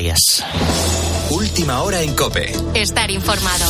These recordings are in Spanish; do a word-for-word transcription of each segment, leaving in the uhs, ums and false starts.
Canarias. Última hora en COPE. Estar informado.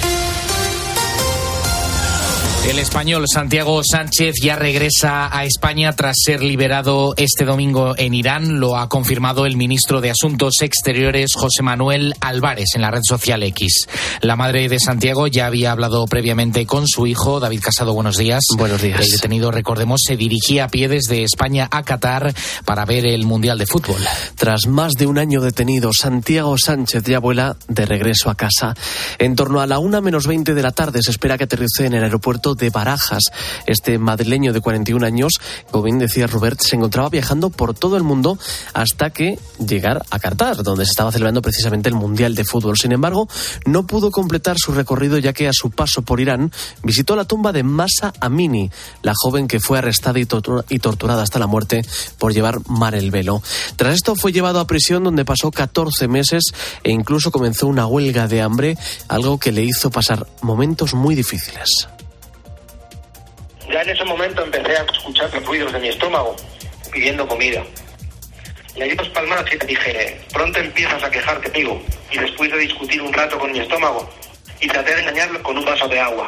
El español Santiago Sánchez ya regresa a España tras ser liberado este domingo en Irán. Lo ha confirmado el ministro de Asuntos Exteriores, José Manuel Álvarez, en la red social X. La madre de Santiago ya había hablado previamente con su hijo. David Casado, buenos días. Buenos días. El detenido, recordemos, se dirigía a pie desde España a Qatar para ver el Mundial de Fútbol. Tras más de un año detenido, Santiago Sánchez ya vuela de regreso a casa. En torno a la una menos veinte de la tarde se espera que aterrice en el aeropuerto de Barajas. Este madrileño de cuarenta y un años, como bien decía Robert, se encontraba viajando por todo el mundo hasta que llegar a Qatar, donde se estaba celebrando precisamente el Mundial de Fútbol. Sin embargo, no pudo completar su recorrido, ya que a su paso por Irán visitó la tumba de Mahsa Amini, la joven que fue arrestada y, tortura- y torturada hasta la muerte por llevar mal el velo. Tras esto fue llevado a prisión, donde pasó catorce meses e incluso comenzó una huelga de hambre, algo que le hizo pasar momentos muy difíciles. Ya en ese momento empecé a escuchar los ruidos de mi estómago, pidiendo comida. Le di dos palmadas y le dije, pronto empiezas a quejarte, amigo. Y después de discutir un rato con mi estómago, y traté de engañarlo con un vaso de agua.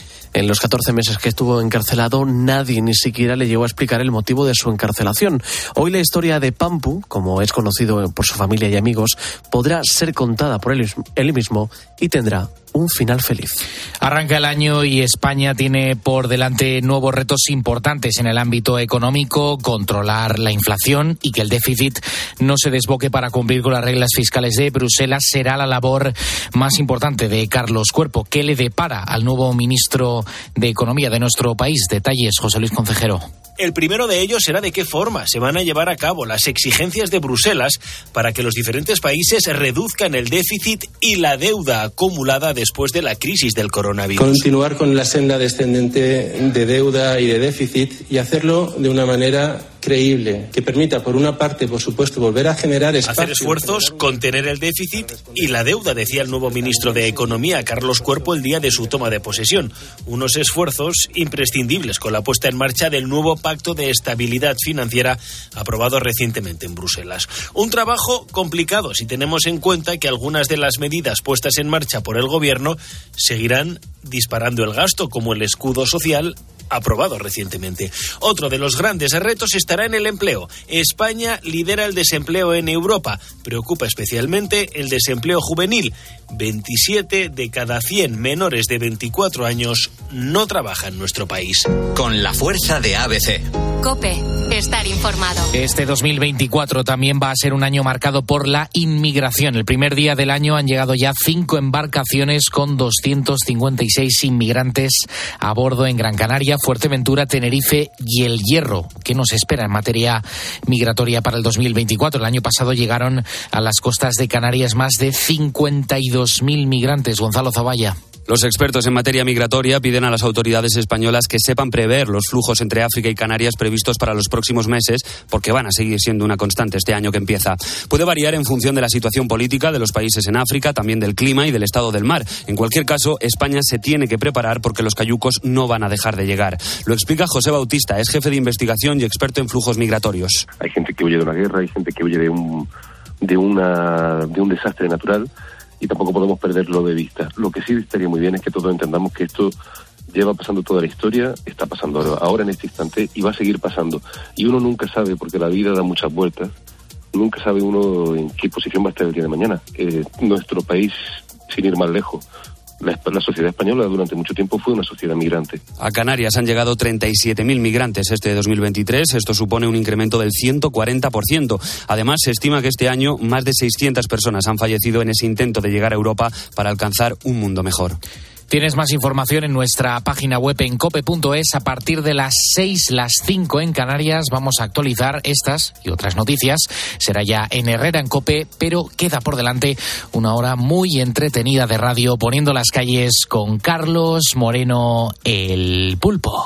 En los catorce meses que estuvo encarcelado, nadie ni siquiera le llegó a explicar el motivo de su encarcelación. Hoy la historia de Pampu, como es conocido por su familia y amigos, podrá ser contada por él, él mismo y tendrá un final feliz. Arranca el año y España tiene por delante nuevos retos importantes en el ámbito económico: controlar la inflación y que el déficit no se desboque para cumplir con las reglas fiscales de Bruselas. Será la labor más importante de Carlos Cuerpo. ¿Qué le depara al nuevo ministro de Economía de nuestro país? Detalles, José Luis Concejero. El primero de ellos será de qué forma se van a llevar a cabo las exigencias de Bruselas para que los diferentes países reduzcan el déficit y la deuda acumulada después de la crisis del coronavirus. Continuar con la senda descendente de deuda y de déficit y hacerlo de una manera creíble, que permita, por una parte, por supuesto, volver a generar espacio. Hacer esfuerzos, contener el déficit y la deuda, decía el nuevo ministro de Economía, Carlos Cuerpo, el día de su toma de posesión. Unos esfuerzos imprescindibles con la puesta en marcha del nuevo Pacto de Estabilidad Financiera aprobado recientemente en Bruselas. Un trabajo complicado si tenemos en cuenta que algunas de las medidas puestas en marcha por el Gobierno seguirán disparando el gasto, como el escudo social aprobado recientemente. Otro de los grandes retos estará en el empleo. España lidera el desempleo en Europa. Preocupa especialmente el desempleo juvenil. veintisiete de cada cien menores de veinticuatro años no trabajan en nuestro país. Con la fuerza de A B C. COPE. Estar informado. Este dos mil veinticuatro también va a ser un año marcado por la inmigración. El primer día del año han llegado ya cinco embarcaciones con doscientos cincuenta y seis inmigrantes a bordo en Gran Canaria, Fuerteventura, Tenerife y El Hierro. ¿Qué nos espera en materia migratoria para el dos mil veinticuatro? El año pasado llegaron a las costas de Canarias más de cincuenta y dos mil migrantes. Gonzalo Zavalla. Los expertos en materia migratoria piden a las autoridades españolas que sepan prever los flujos entre África y Canarias previstos para los próximos meses, porque van a seguir siendo una constante este año que empieza. Puede variar en función de la situación política de los países en África, también del clima y del estado del mar. En cualquier caso, España se tiene que preparar porque los cayucos no van a dejar de llegar. Lo explica José Bautista, es jefe de investigación y experto en flujos migratorios. Hay gente que huye de una guerra, hay gente que huye de un, de una, de un desastre natural, y tampoco podemos perderlo de vista. Lo que sí estaría muy bien es que todos entendamos que esto lleva pasando toda la historia, está pasando ahora en este instante y va a seguir pasando. Y uno nunca sabe, porque la vida da muchas vueltas, nunca sabe uno en qué posición va a estar el día de mañana. Eh, nuestro país, sin ir más lejos, La, la sociedad española durante mucho tiempo fue una sociedad migrante. A Canarias han llegado treinta y siete mil migrantes este dos mil veintitrés. Esto supone un incremento del ciento cuarenta por ciento. Además, se estima que este año más de seiscientas personas han fallecido en ese intento de llegar a Europa para alcanzar un mundo mejor. Tienes más información en nuestra página web en cope punto es. A partir de las seis, las cinco en Canarias, vamos a actualizar estas y otras noticias. Será ya en Herrera en COPE, pero queda por delante una hora muy entretenida de radio, poniendo las calles con Carlos Moreno, el Pulpo.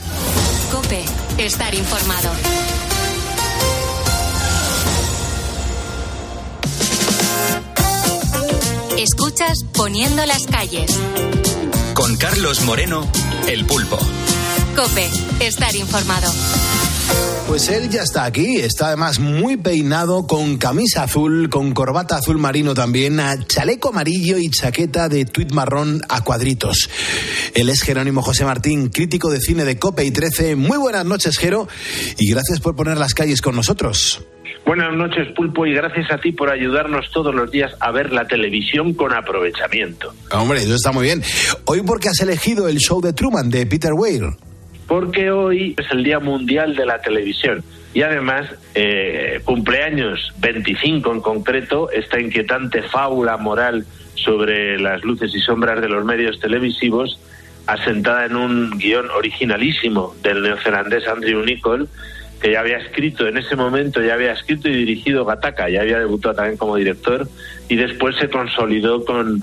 COPE. Estar informado. Escuchas Poniendo las calles. Con Carlos Moreno, el Pulpo. COPE. Estar informado. Pues él ya está aquí, está además muy peinado, con camisa azul, con corbata azul marino también, chaleco amarillo y chaqueta de tuit marrón a cuadritos. Él es Jerónimo José Martín, crítico de cine de COPE y trece. Muy buenas noches, Jero, y gracias por poner las calles con nosotros. Buenas noches, Pulpo, y gracias a ti por ayudarnos todos los días a ver la televisión con aprovechamiento. Hombre, eso está muy bien. Hoy, ¿por qué has elegido el show de Truman de Peter Weir? Porque hoy es el Día Mundial de la Televisión y además eh, cumpleaños veinticinco en concreto, esta inquietante fábula moral sobre las luces y sombras de los medios televisivos, asentada en un guión originalísimo del neozelandés Andrew Niccol, que ya había escrito en ese momento, ya había escrito y dirigido Gattaca, ya había debutado también como director, y después se consolidó con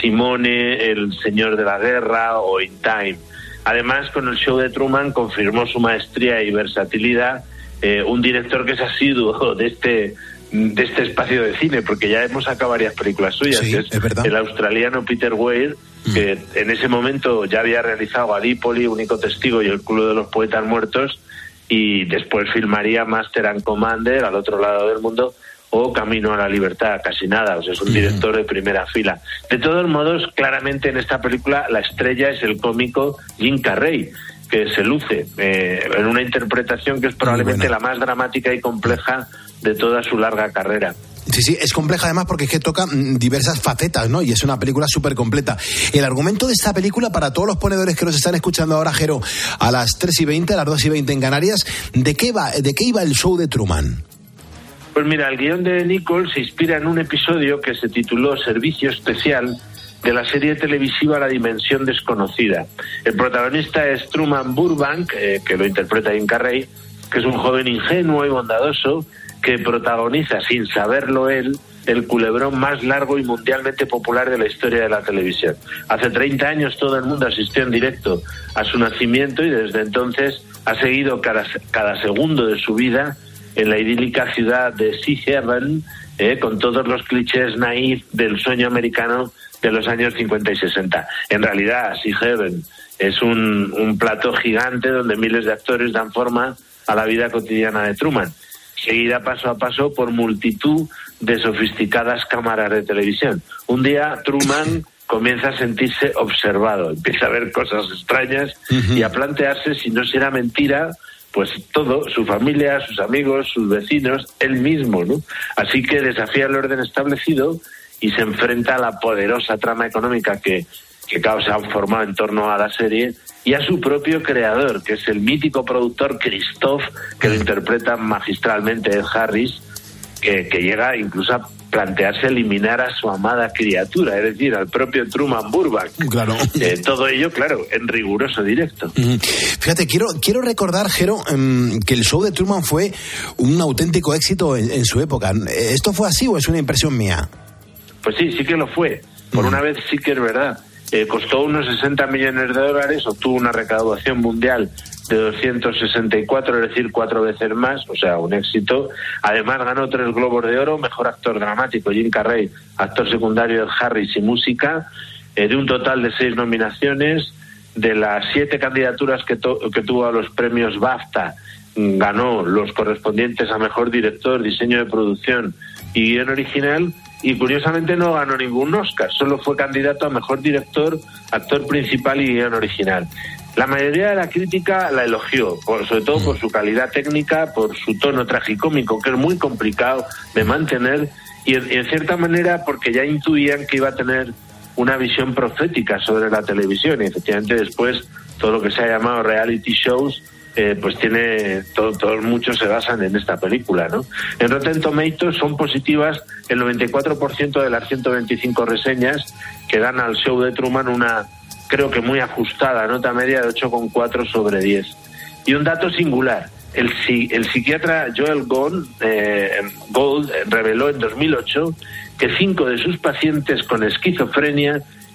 Simone, El Señor de la Guerra o In Time. Además, con el show de Truman confirmó su maestría y versatilidad, eh, un director que es asiduo de este de este espacio de cine, porque ya hemos sacado varias películas suyas, sí, que es, es verdad. El australiano Peter Weir, mm. que en ese momento ya había realizado Gallipoli, Único Testigo y El Club de los Poetas Muertos, y después filmaría Master and Commander, Al Otro Lado del Mundo, o Camino a la Libertad, casi nada. O sea, es un director de primera fila. De todos modos, claramente en esta película la estrella es el cómico Jim Carrey, que se luce eh, en una interpretación que es probablemente la más dramática y compleja de toda su larga carrera. Sí, sí, es compleja además porque es que toca mm, diversas facetas, ¿no? Y es una película súper completa. El argumento de esta película, para todos los ponedores que nos están escuchando ahora, Jero, a las tres y veinte, a las dos y veinte en Canarias, ¿de qué va, de qué iba el show de Truman? Pues mira, el guión de Niccol se inspira en un episodio que se tituló Servicio Especial de la serie televisiva La Dimensión Desconocida. El protagonista es Truman Burbank, eh, que lo interpreta Jim Carrey, que es un joven ingenuo y bondadoso que protagoniza, sin saberlo él, el culebrón más largo y mundialmente popular de la historia de la televisión. Hace treinta años todo el mundo asistió en directo a su nacimiento y desde entonces ha seguido cada, cada segundo de su vida en la idílica ciudad de Sea Haven, eh, con todos los clichés naif del sueño americano de los años cincuenta y sesenta. En realidad, Sea Haven es un, un plató gigante donde miles de actores dan forma a la vida cotidiana de Truman, seguida paso a paso por multitud de sofisticadas cámaras de televisión. Un día Truman comienza a sentirse observado, empieza a ver cosas extrañas uh-huh. y a plantearse si no será mentira, pues todo, su familia, sus amigos, sus vecinos, él mismo, ¿no? Así que desafía el orden establecido y se enfrenta a la poderosa trama económica que, que claro, se ha formado en torno a la serie y a su propio creador, que es el mítico productor Christoph, que lo interpreta magistralmente Ed Harris, que, que llega incluso a plantearse eliminar a su amada criatura, es decir, al propio Truman Burbank. Claro. Eh, todo ello, claro, en riguroso directo. Fíjate, quiero quiero recordar, Jero, um, que el show de Truman fue un auténtico éxito en, en su época. ¿Esto fue así o es una impresión mía? Pues sí, sí que lo fue. Por mm. una vez sí que es verdad. Eh, costó unos sesenta millones de dólares, obtuvo una recaudación mundial de doscientos sesenta y cuatro, es decir, cuatro veces más, o sea, un éxito. Además ganó tres Globos de Oro, mejor actor dramático Jim Carrey, actor secundario Ed Harris y música, eh, de un total de seis nominaciones. De las siete candidaturas que, to- que tuvo a los premios BAFTA, ganó los correspondientes a mejor director, diseño de producción y guión original. Y curiosamente no ganó ningún Oscar, solo fue candidato a mejor director, actor principal y guión original. La mayoría de la crítica la elogió, por, sobre todo por su calidad técnica, por su tono tragicómico, que es muy complicado de mantener, y en, y en cierta manera porque ya intuían que iba a tener una visión profética sobre la televisión, y efectivamente después todo lo que se ha llamado reality shows, Eh, pues tiene todo, todo, muchos se basan en esta película, ¿no? En Rotten Tomatoes son positivas el noventa y cuatro por ciento de las ciento veinticinco reseñas, que dan al show de Truman una, creo que muy ajustada nota media de ocho coma cuatro sobre diez. Y un dato singular, el, el psiquiatra Joel Gold, eh, Gold reveló en dos mil ocho que cinco de sus pacientes con esquizofrenia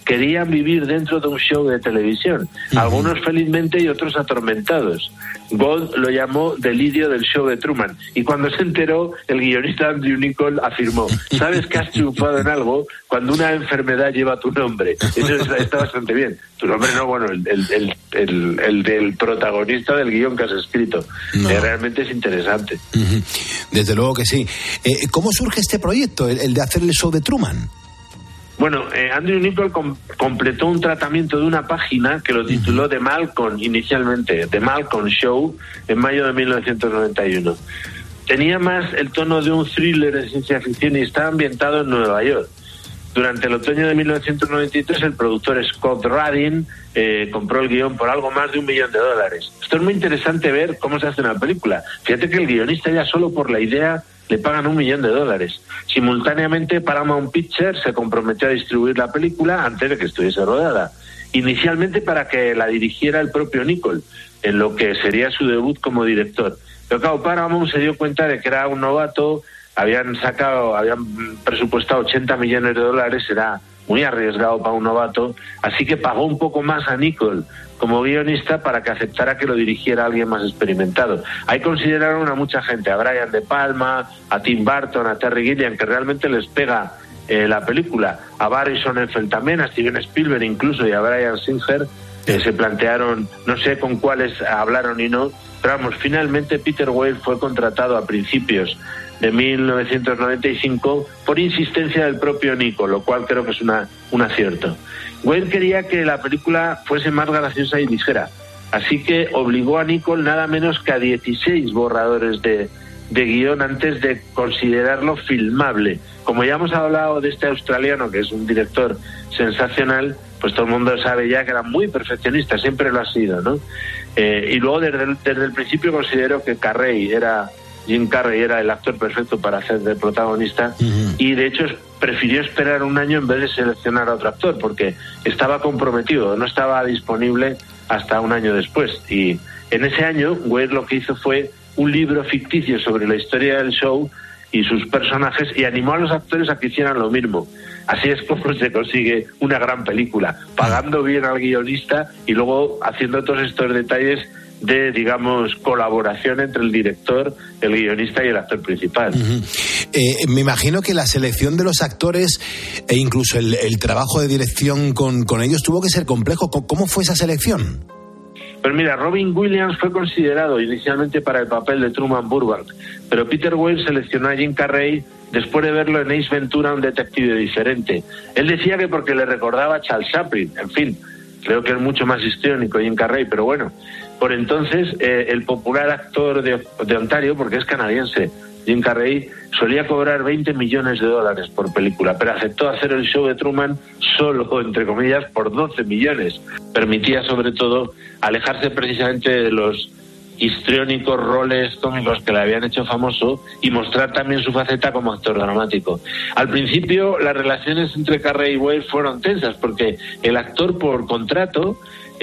querían vivir dentro de un show de televisión, uh-huh. algunos felizmente y otros atormentados. Gold lo llamó delirio del show de Truman, y cuando se enteró, el guionista Andrew Niccol afirmó: sabes que has triunfado en algo cuando una enfermedad lleva tu nombre. Eso está bastante bien. Tu nombre no, bueno, el, el, el, el, el del protagonista del guión que has escrito. No. Eh, realmente es interesante. Uh-huh. Desde luego que sí. Eh, ¿Cómo surge este proyecto, el, el de hacer el show de Truman? Bueno, eh, Andrew Niccol com- completó un tratamiento de una página que lo tituló The Malcolm inicialmente, The Malcolm Show, en mayo de mil novecientos noventa y uno. Tenía más el tono de un thriller de ciencia ficción y estaba ambientado en Nueva York. Durante el otoño de mil novecientos noventa y tres, el productor Scott Rudin eh, compró el guión por algo más de un millón de dólares. Esto es muy interesante ver cómo se hace una película. Fíjate que el guionista ya solo por la idea le pagan un millón de dólares. Simultáneamente, Paramount Pictures se comprometió a distribuir la película antes de que estuviese rodada. Inicialmente para que la dirigiera el propio Niccol, en lo que sería su debut como director. Pero claro, Paramount se dio cuenta de que era un novato, habían sacado, habían presupuestado ochenta millones de dólares, era muy arriesgado para un novato, así que pagó un poco más a Niccol como guionista para que aceptara que lo dirigiera alguien más experimentado. Ahí consideraron a mucha gente, a Brian De Palma, a Tim Burton, a Terry Gilliam, que realmente les pega eh, la película, a Barry Sonnenfeld también, a Steven Spielberg incluso y a Bryan Singer. Eh, se plantearon, no sé con cuáles hablaron y no, pero vamos, finalmente Peter Weir fue contratado a principios de mil novecientos noventa y cinco por insistencia del propio Niccol, lo cual creo que es una, un acierto. Weir quería que la película fuese más graciosa y ligera, así que obligó a Niccol nada menos que a dieciséis borradores de, de guión antes de considerarlo filmable. Como ya hemos hablado de este australiano, que es un director sensacional, pues todo el mundo sabe ya que era muy perfeccionista, siempre lo ha sido, ¿no? Eh, y luego desde el, desde el principio consideró que Carrey era... Jim Carrey era el actor perfecto para hacer de protagonista, uh-huh. y de hecho prefirió esperar un año en vez de seleccionar a otro actor porque estaba comprometido, no estaba disponible hasta un año después. Y en ese año Weir lo que hizo fue un libro ficticio sobre la historia del show y sus personajes y animó a los actores a que hicieran lo mismo. Así es como se consigue una gran película, pagando bien al guionista y luego haciendo todos estos detalles de, digamos, colaboración entre el director, el guionista y el actor principal. Uh-huh. Eh, me imagino que la selección de los actores e incluso el, el trabajo de dirección con, con ellos tuvo que ser complejo. ¿Cómo fue esa selección? Pues mira, Robin Williams fue considerado inicialmente para el papel de Truman Burbank, pero Peter Weir seleccionó a Jim Carrey después de verlo en Ace Ventura, un detective diferente. Él decía que porque le recordaba a Charles Chaplin, en fin, creo que es mucho más histriónico Jim Carrey, pero bueno. Por entonces, eh, el popular actor de, de Ontario, porque es canadiense, Jim Carrey, solía cobrar veinte millones de dólares por película, pero aceptó hacer el show de Truman solo, entre comillas, por doce millones. Permitía, sobre todo, alejarse precisamente de los histriónicos roles cómicos que le habían hecho famoso y mostrar también su faceta como actor dramático. Al principio, las relaciones entre Carrey y Weir fueron tensas, porque el actor, por contrato,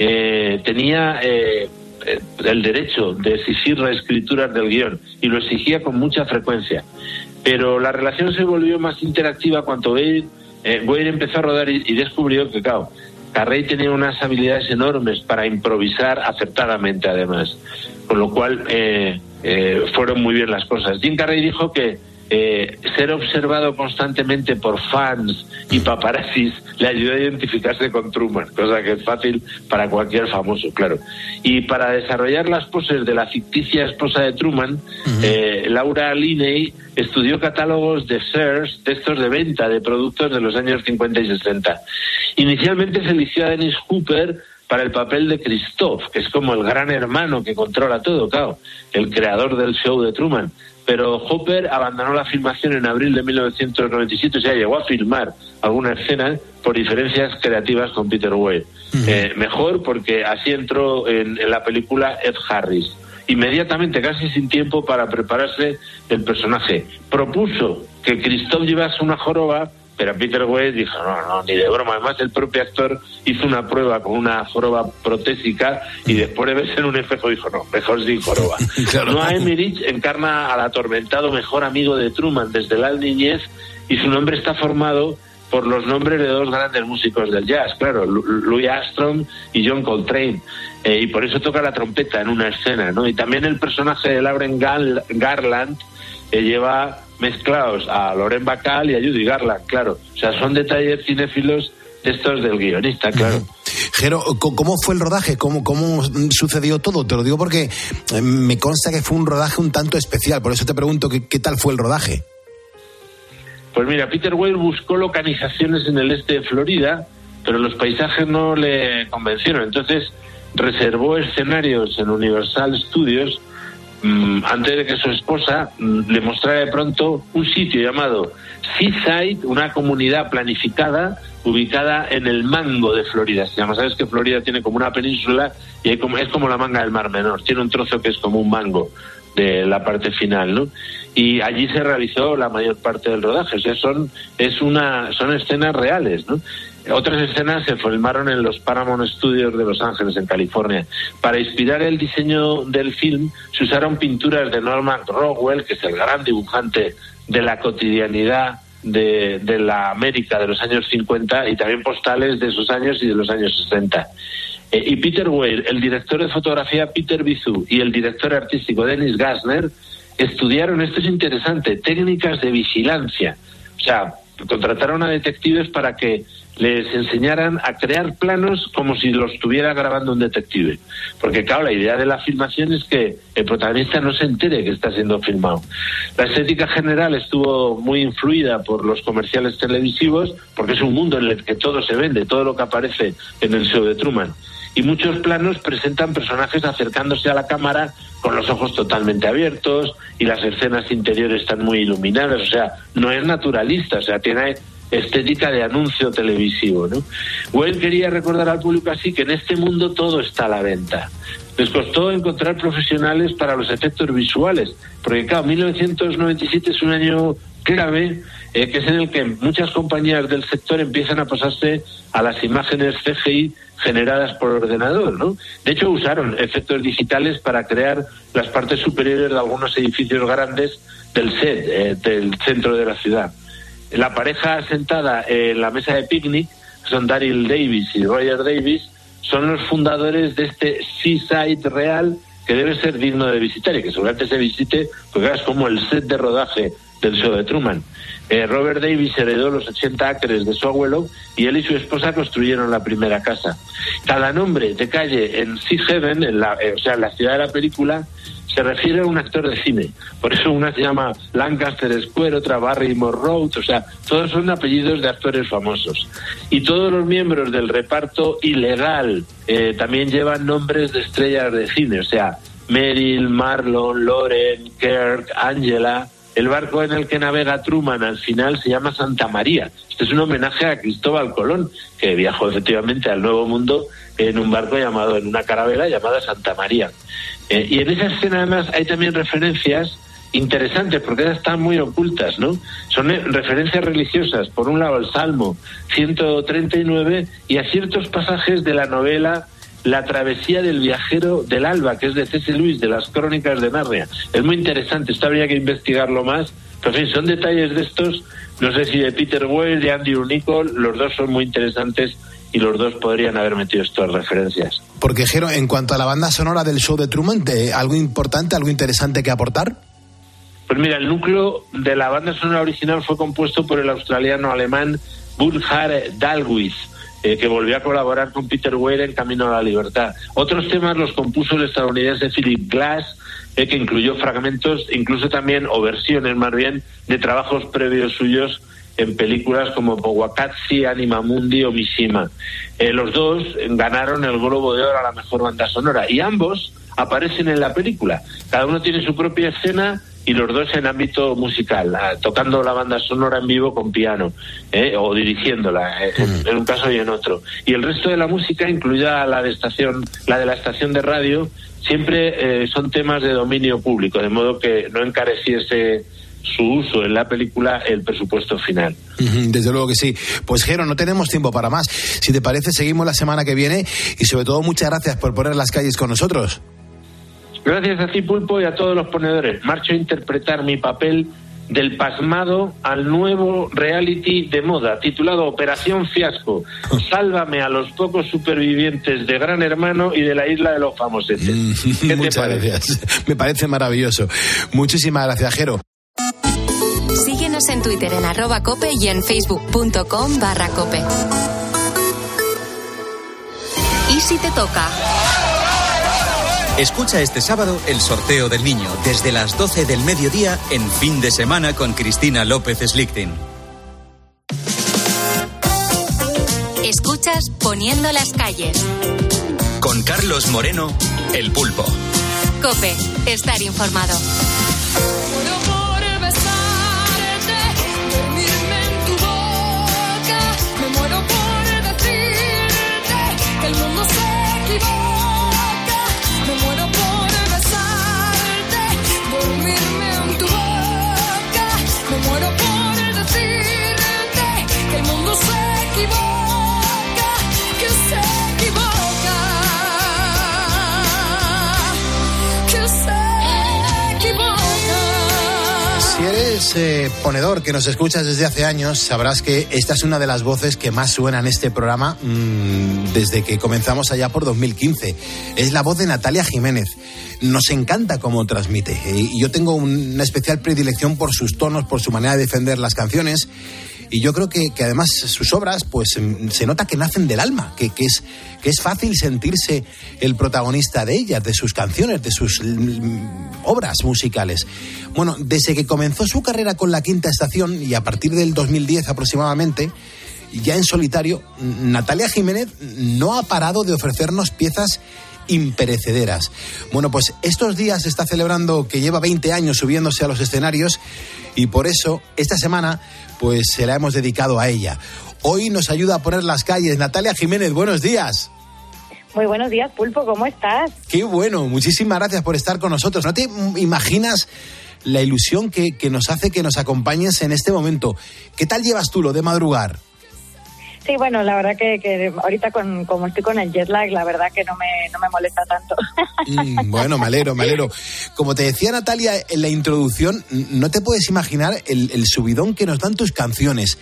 eh, tenía... Eh, el derecho de exigir reescrituras del guión y lo exigía con mucha frecuencia, pero la relación se volvió más interactiva cuando Weir, eh, Weir empezó a rodar y, y descubrió que, claro, Carrey tenía unas habilidades enormes para improvisar acertadamente, además, con lo cual eh, eh, fueron muy bien las cosas. Jim Carrey dijo que eh, ser observado constantemente por fans y paparazzis le ayudó a identificarse con Truman, cosa que es fácil para cualquier famoso, claro. Y para desarrollar las poses de la ficticia esposa de Truman, uh-huh. eh, Laura Linney estudió catálogos de Sears, textos de venta de productos de los años cincuenta y sesenta. Inicialmente se eligió a Dennis Hopper para el papel de Christoph, que es como el gran hermano que controla todo, claro, el creador del show de Truman. Pero Hopper abandonó la filmación en abril de mil novecientos noventa y siete, o sea, llegó a filmar alguna escena por diferencias creativas con Peter Weir. Uh-huh. Eh, mejor porque así entró en, en la película Ed Harris. Inmediatamente, casi sin tiempo para prepararse el personaje. Propuso que Christoph llevase una joroba, pero Peter Weir dijo, no, no, ni de broma. Además, el propio actor hizo una prueba con una joroba protésica y después de verse en un espejo dijo, no, mejor sin joroba. Claro. Noah Emmerich encarna al atormentado mejor amigo de Truman desde la niñez y su nombre está formado por los nombres de dos grandes músicos del jazz, claro, Louis Armstrong y John Coltrane, eh, y por eso toca la trompeta en una escena, ¿no? Y también el personaje de Lauren Garland eh, lleva mezclados a Lauren Bacall y a Judy Garland, claro. O sea, son detalles cinéfilos de estos del guionista, claro. Uh-huh. Jero, ¿cómo fue el rodaje? ¿Cómo, ¿Cómo sucedió todo? Te lo digo porque me consta que fue un rodaje un tanto especial, por eso te pregunto qué, qué tal fue el rodaje. Pues mira, Peter Weir buscó localizaciones en el este de Florida, pero los paisajes no le convencieron. Entonces reservó escenarios en Universal Studios mmm, antes de que su esposa mmm, le mostrara de pronto un sitio llamado Seaside, una comunidad planificada ubicada en el Mango de Florida. Se llama, sabes que Florida tiene como una península y hay como, es como la manga del Mar Menor. Tiene un trozo que es como un mango de la parte final, ¿no? Y allí se realizó la mayor parte del rodaje. O sea, son es una son escenas reales, ¿no? Otras escenas se filmaron en los Paramount Studios de Los Ángeles, en California. Para inspirar el diseño del film se usaron pinturas de Norman Rockwell, que es el gran dibujante de la cotidianidad de, de la América de los años cincuenta, y también postales de esos años y de los años sesenta. Eh, y Peter Weir, el director de fotografía Peter Bizou y el director artístico Dennis Gassner estudiaron, esto es interesante, técnicas de vigilancia. O sea, contrataron a detectives para que les enseñaran a crear planos como si los estuviera grabando un detective. Porque claro, la idea de la filmación es que el protagonista no se entere que está siendo filmado. La estética general estuvo muy influida por los comerciales televisivos, porque es un mundo en el que todo se vende, todo lo que aparece en el show de Truman. Y muchos planos presentan personajes acercándose a la cámara con los ojos totalmente abiertos, y las escenas interiores están muy iluminadas. O sea, no es naturalista, o sea, tiene estética de anuncio televisivo, ¿no? Weir quería recordar al público así que en este mundo todo está a la venta. Les costó encontrar profesionales para los efectos visuales, porque claro, mil novecientos noventa y siete es un año clave, eh, que es en el que muchas compañías del sector empiezan a pasarse a las imágenes C G I generadas por ordenador, ¿no? De hecho, usaron efectos digitales para crear las partes superiores de algunos edificios grandes del set, eh, del centro de la ciudad. La pareja sentada en la mesa de picnic, son Daryl Davis y Roger Davis, son los fundadores de este Seaside real, que debe ser digno de visitar y que seguramente se visite, porque es como el set de rodaje del show de Truman. Eh, Robert Davis heredó los ochenta acres de su abuelo y él y su esposa construyeron la primera casa. Cada nombre de calle en Sea Haven, en la, eh, o sea, en la ciudad de la película, se refiere a un actor de cine. Por eso una se llama Lancaster Square, otra Barrymore Road, o sea, todos son apellidos de actores famosos. Y todos los miembros del reparto ilegal eh, también llevan nombres de estrellas de cine, o sea, Meryl, Marlon, Lauren, Kirk, Angela. El barco en el que navega Truman al final se llama Santa María. Este es un homenaje a Cristóbal Colón, que viajó efectivamente al Nuevo Mundo en un barco llamado, en una carabela llamada Santa María. Eh, y en esa escena además hay también referencias interesantes, porque esas están muy ocultas, ¿no? Son eh, referencias religiosas, por un lado al Salmo ciento treinta y nueve y a ciertos pasajes de la novela La travesía del viajero del alba, que es de C S Lewis, de las Crónicas de Narnia. Es muy interesante, esto habría que investigarlo más, pero en fin, son detalles de estos, no sé si de Peter Weir, de Andrew Niccol, los dos son muy interesantes y los dos podrían haber metido estas referencias. Porque, Jero, en cuanto a la banda sonora del show de Truman, ¿algo importante, algo interesante que aportar? Pues mira, el núcleo de la banda sonora original fue compuesto por el australiano-alemán Burkhard Dalwitz, eh, que volvió a colaborar con Peter Weir en Camino a la Libertad. Otros temas los compuso el estadounidense Philip Glass, eh, que incluyó fragmentos, incluso también, o versiones más bien, de trabajos previos suyos en películas como Powakatsi, Anima Mundi o Mishima. Eh, los dos ganaron el Globo de Oro a la mejor banda sonora y ambos aparecen en la película. Cada uno tiene su propia escena y los dos en ámbito musical, tocando la banda sonora en vivo con piano, eh, o dirigiéndola, eh, en, en un caso y en otro. Y el resto de la música, incluida la de estación, la de la estación de radio, siempre eh, son temas de dominio público, de modo que no encareciese su uso en la película el presupuesto final. Desde luego que sí. Pues, Jero, no tenemos tiempo para más. Si te parece, seguimos la semana que viene y sobre todo muchas gracias por poner las calles con nosotros. Gracias a ti, Pulpo, y a todos los ponedores. Marcho a interpretar mi papel del pasmado al nuevo reality de moda titulado Operación Fiasco. Sálvame a los pocos supervivientes de Gran Hermano y de la Isla de los Famosetes. ¿Qué te Muchas parece? gracias. Me parece maravilloso. Muchísimas gracias, Jero. Síguenos en Twitter en arroba cope y en facebook.com barra cope. ¿Y si te toca? Escucha este sábado el sorteo del niño desde las doce del mediodía en Fin de Semana con Cristina López Slichting. Escuchas Poniendo las calles. Con Carlos Moreno, El Pulpo. Cope, estar informado. Si eres eh, ponedor que nos escuchas desde hace años, sabrás que esta es una de las voces que más suena en este programa mmm, desde que comenzamos allá por dos mil quince. Es la voz de Natalia Jiménez. Nos encanta cómo transmite. Y yo tengo una especial predilección por sus tonos, por su manera de defender las canciones. Y yo creo que, que además sus obras, pues se nota que nacen del alma, que, que, es, que es fácil sentirse el protagonista de ellas, de sus canciones, de sus mm, obras musicales. Bueno, desde que comenzó su carrera con La Quinta Estación y a partir del dos mil diez aproximadamente, ya en solitario, Natalia Jiménez no ha parado de ofrecernos piezas imperecederas. Bueno, pues estos días se está celebrando que lleva veinte años subiéndose a los escenarios y por eso esta semana pues se la hemos dedicado a ella. Hoy nos ayuda a poner las calles. Natalia Jiménez, buenos días. Muy buenos días, Pulpo, ¿cómo estás? Qué bueno, muchísimas gracias por estar con nosotros. ¿No te imaginas la ilusión que, que nos hace que nos acompañes en este momento? ¿Qué tal llevas tú lo de madrugar? Sí, bueno, la verdad que, que ahorita con, como estoy con el jet lag, la verdad que no me, no me molesta tanto. Mm, bueno, me alegro, me alegro. Como te decía Natalia en la introducción, no te puedes imaginar el, el subidón que nos dan tus canciones.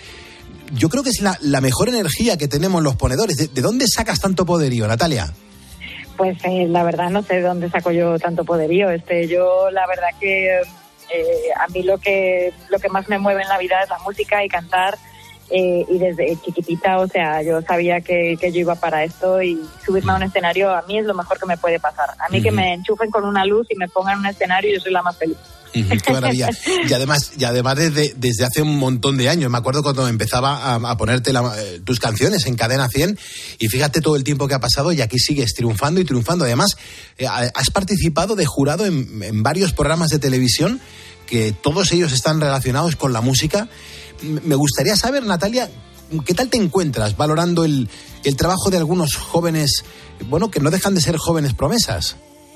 Yo creo que es la, la mejor energía que tenemos los ponedores. ¿De, de dónde sacas tanto poderío, Natalia? Pues eh, la verdad no sé de dónde saco yo tanto poderío. Este, yo la verdad que eh, a mí lo que, lo que más me mueve en la vida es la música y cantar. Eh, y desde chiquitita, o sea, yo sabía que, que yo iba para esto y subirme a un escenario a mí es lo mejor que me puede pasar. A mí uh-huh. que me enchufen con una luz y me pongan en un escenario, yo soy la más feliz. Uh-huh, qué maravilla. Y además, y además desde, desde hace un montón de años, me acuerdo cuando empezaba a, a ponerte la, eh, tus canciones en Cadena cien y fíjate todo el tiempo que ha pasado y aquí sigues triunfando y triunfando. Además, eh, has participado de jurado en, en varios programas de televisión que todos ellos están relacionados con la música. Me gustaría saber, Natalia, ¿qué tal te encuentras valorando el, el trabajo de algunos jóvenes, bueno, que no dejan de ser jóvenes promesas?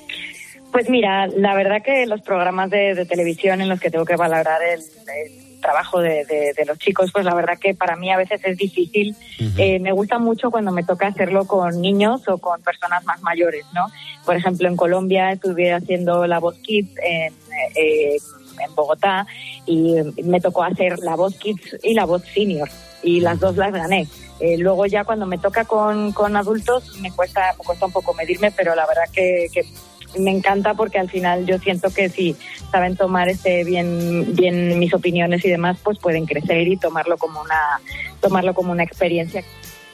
Pues mira, la verdad que los programas de, de televisión en los que tengo que valorar el, el trabajo de, de, de los chicos, pues la verdad que para mí a veces es difícil. Uh-huh. Eh, me gusta mucho cuando me toca hacerlo con niños o con personas más mayores, ¿no? Por ejemplo, en Colombia estuve haciendo La Voz Kids en... Eh, en Bogotá y me tocó hacer la voz Kids y la voz Senior y las dos las gané. Eh, luego ya cuando me toca con, con adultos me cuesta, me cuesta un poco medirme, pero la verdad que, que me encanta porque al final yo siento que si saben tomar este bien, bien mis opiniones y demás, pues pueden crecer y tomarlo como una, tomarlo como una experiencia.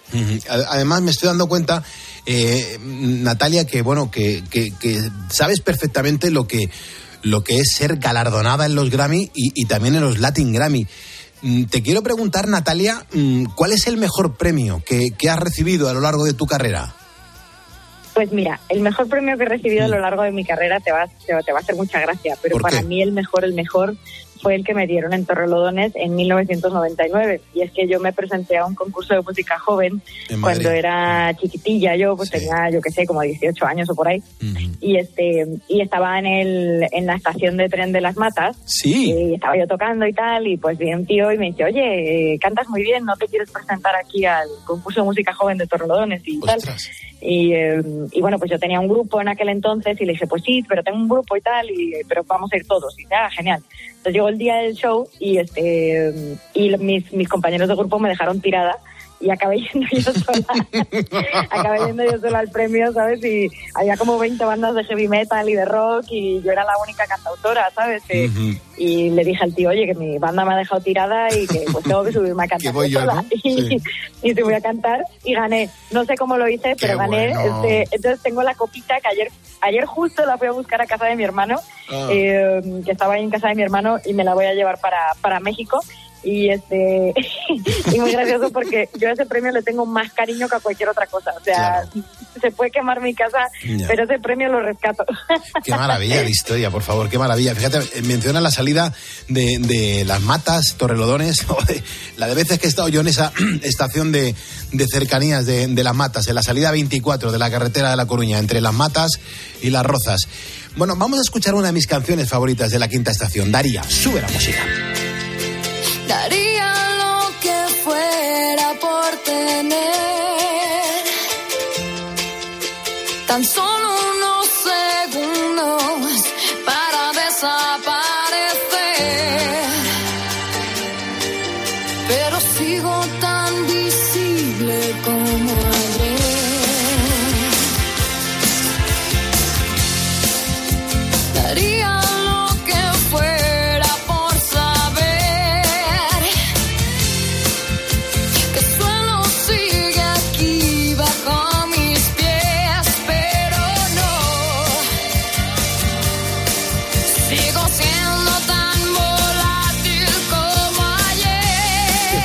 Además me estoy dando cuenta, eh, Natalia, que bueno, que, que, que sabes perfectamente lo que lo que es ser galardonada en los Grammy y, y también en los Latin Grammy. Te quiero preguntar, Natalia, ¿cuál es el mejor premio que, que has recibido a lo largo de tu carrera? Pues mira, el mejor premio que he recibido a lo largo de mi carrera te va, te va, te va a hacer mucha gracia, pero para mí el mejor, el mejor fue el que me dieron en Torrelodones en mil novecientos noventa y nueve. Y es que yo me presenté a un concurso de música joven cuando era chiquitilla. Yo pues sí. tenía, yo qué sé, como dieciocho años o por ahí. Uh-huh. Y este y estaba en el en la estación de tren de Las Matas. Sí. Y estaba yo tocando y tal. Y pues vi un tío y me dice, oye, cantas muy bien, ¿no te quieres presentar aquí al concurso de música joven de Torrelodones? Y Ostras. tal. Y, eh, y bueno, pues yo tenía un grupo en aquel entonces y le dije, pues sí, pero tengo un grupo y tal, y pero vamos a ir todos. Y ya, ah, genial. Entonces llegó el día del show y este y mis, mis compañeros de grupo me dejaron tirada y acabé yendo yo sola. acabé yendo yo sola al premio, ¿sabes? Y había como veinte bandas de heavy metal y de rock y yo era la única cantautora, ¿sabes? Uh-huh. Y le dije al tío, oye, que mi banda me ha dejado tirada y que pues tengo que subirme a cantar voy yo, sola. ¿no? Y, sí. y te voy a cantar y gané. No sé cómo lo hice, pero Qué gané. Bueno. Este, entonces tengo la copita que ayer ayer justo la fui a buscar a casa de mi hermano, ah. eh, que estaba ahí en casa de mi hermano, y me la voy a llevar para, para México. Y este y muy gracioso porque yo a ese premio le tengo más cariño que a cualquier otra cosa. O sea, claro. se puede quemar mi casa, yeah. pero ese premio lo rescato. Qué maravilla de historia, por favor, qué maravilla. Fíjate, menciona la salida de, de Las Matas, Torrelodones, la de veces que he estado yo en esa estación de, de cercanías de, de Las Matas, en la salida veinticuatro de la carretera de La Coruña, entre Las Matas y Las Rozas. Bueno, vamos a escuchar una de mis canciones favoritas de la Quinta Estación. Daría, sube la música. Daría lo que fuera por tener tan solo unos segundos para desaparecer, pero sigo tan visible como ayer. Daría lo que fuera por saber que suelo sigue aquí bajo mis pies, pero no, sigo siendo tan volátil como ayer.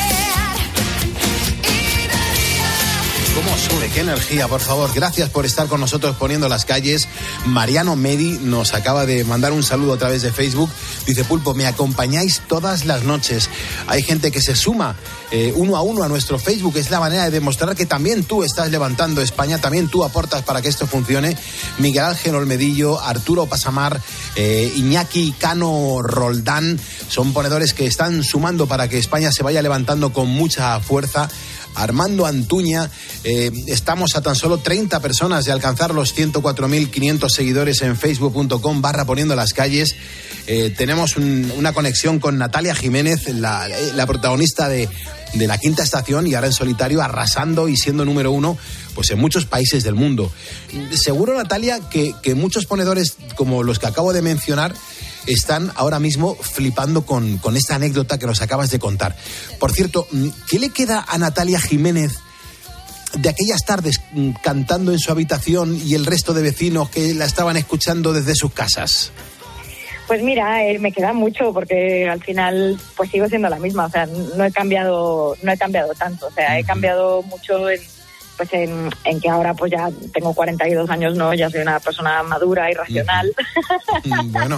Y daría... ¿Cómo sube? ¡Qué energía, por favor! Gracias por estar con nosotros poniendo las calles. Mariano Medi nos acaba de mandar un saludo a través de Facebook. Dice, Pulpo, me acompañáis todas las noches. Hay gente que se suma eh, uno a uno a nuestro Facebook. Es la manera de demostrar que también tú estás levantando España, también tú aportas para que esto funcione. Miguel Ángel Olmedillo, Arturo Pasamar, eh, Iñaki Cano Roldán, son ponedores que están sumando para que España se vaya levantando con mucha fuerza. Armando Antuña, eh, estamos a tan solo treinta personas de alcanzar los ciento cuatro mil quinientos seguidores en facebook punto com barra poniendo las calles. Eh, tenemos un, una conexión con Natalia Jiménez, la, la protagonista de, de la Quinta Estación, y ahora en solitario arrasando y siendo número uno pues en muchos países del mundo. Seguro, Natalia, que, que muchos ponedores como los que acabo de mencionar están ahora mismo flipando con, con esta anécdota que nos acabas de contar. Por cierto, ¿qué le queda a Natalia Jiménez de aquellas tardes cantando en su habitación y el resto de vecinos que la estaban escuchando desde sus casas? Pues mira, eh, me queda mucho porque al final pues sigo siendo la misma, o sea, no he cambiado, no he cambiado tanto, o sea, he cambiado mucho en pues en, en que ahora pues ya tengo cuarenta y dos años, no, ya soy una persona madura y racional. Bueno.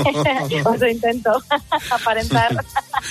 O sea, intento aparentar.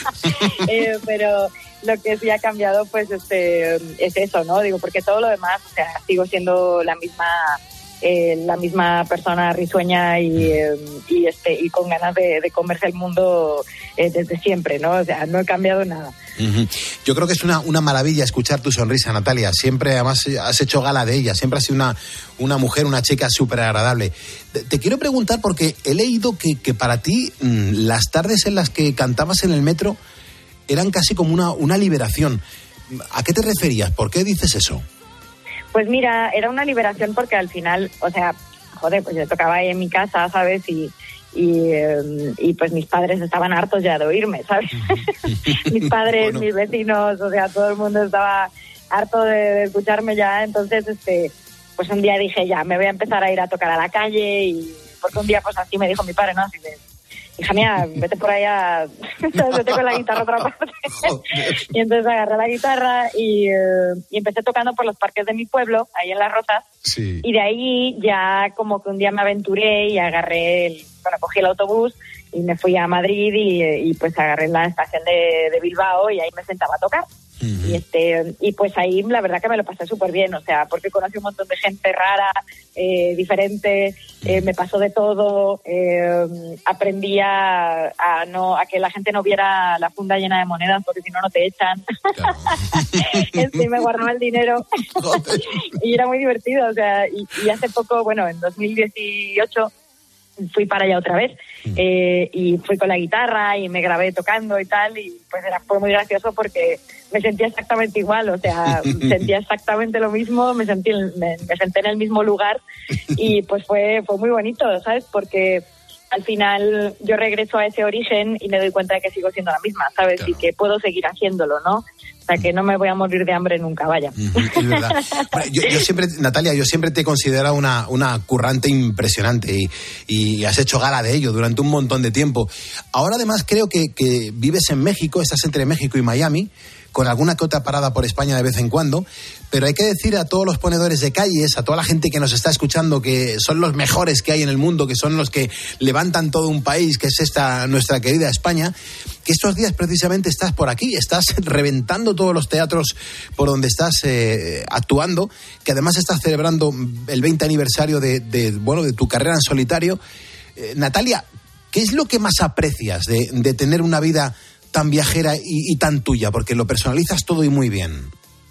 eh, pero lo que sí ha cambiado pues este es eso, ¿no? Digo, porque todo lo demás, o sea, sigo siendo la misma eh, la misma persona risueña y, eh, y este y con ganas de, de comerse el mundo eh, desde siempre, ¿no? O sea, no he cambiado nada. Uh-huh. Yo creo que es una, una maravilla escuchar tu sonrisa, Natalia. Siempre, además, has hecho gala de ella. Siempre has sido una, una mujer, una chica súper agradable. Te, te quiero preguntar, porque he leído que, que para ti mmm, las tardes en las que cantabas en el metro eran casi como una, una liberación. ¿A qué te referías? ¿Por qué dices eso? Pues mira, era una liberación porque al final, o sea, joder, pues yo tocaba ahí en mi casa, ¿sabes? Y... Y, eh, y pues mis padres estaban hartos ya de oírme, ¿sabes? Mis padres, bueno. Mis vecinos, o sea, todo el mundo estaba harto de, de escucharme ya. Entonces, este, pues un día dije, ya, me voy a empezar a ir a tocar a la calle. Y porque un día, pues así me dijo mi padre, ¿no? Así de, hija mía, vete por ahí a... vete con la guitarra a otra parte. Y entonces agarré la guitarra y, eh, y empecé tocando por los parques de mi pueblo, ahí en Las Rozas. Sí. Y de ahí ya como que un día me aventuré y agarré el... Bueno, cogí el autobús y me fui a Madrid y, y pues agarré la estación de, de Bilbao y ahí me sentaba a tocar. Uh-huh. Y este y pues ahí la verdad que me lo pasé súper bien, o sea, porque conocí un montón de gente rara, eh, diferente, eh, me pasó de todo, eh, aprendí a, a no a que la gente no viera la funda llena de monedas porque si no no te echan. Claro. Sí, me guardaba el dinero. Y era muy divertido, o sea, y, y hace poco, bueno, en dos mil dieciocho fui para allá otra vez eh, y fui con la guitarra y me grabé tocando y tal, y pues era, fue muy gracioso porque me sentía exactamente igual, o sea, sentía exactamente lo mismo, me sentí me, me senté en el mismo lugar y pues fue fue muy bonito, ¿sabes? Porque al final yo regreso a ese origen y me doy cuenta de que sigo siendo la misma, ¿sabes? Claro. Y que puedo seguir haciéndolo, ¿no? O sea, que no me voy a morir de hambre nunca, vaya. Es verdad. Bueno, yo, yo siempre, Natalia, yo siempre te he considerado una, una currante impresionante y, y has hecho gala de ello durante un montón de tiempo. Ahora además creo que, que vives en México, estás entre México y Miami, con alguna que otra parada por España de vez en cuando, pero hay que decir a todos los ponedores de calles, a toda la gente que nos está escuchando, que son los mejores que hay en el mundo, que son los que levantan todo un país, que es esta nuestra querida España, que estos días precisamente estás por aquí, estás reventando todos los teatros por donde estás eh, actuando, que además estás celebrando el veinte aniversario de, de, bueno, de tu carrera en solitario. Eh, Natalia, ¿qué es lo que más aprecias de, de tener una vida tan viajera y, y tan tuya? Porque lo personalizas todo y muy bien.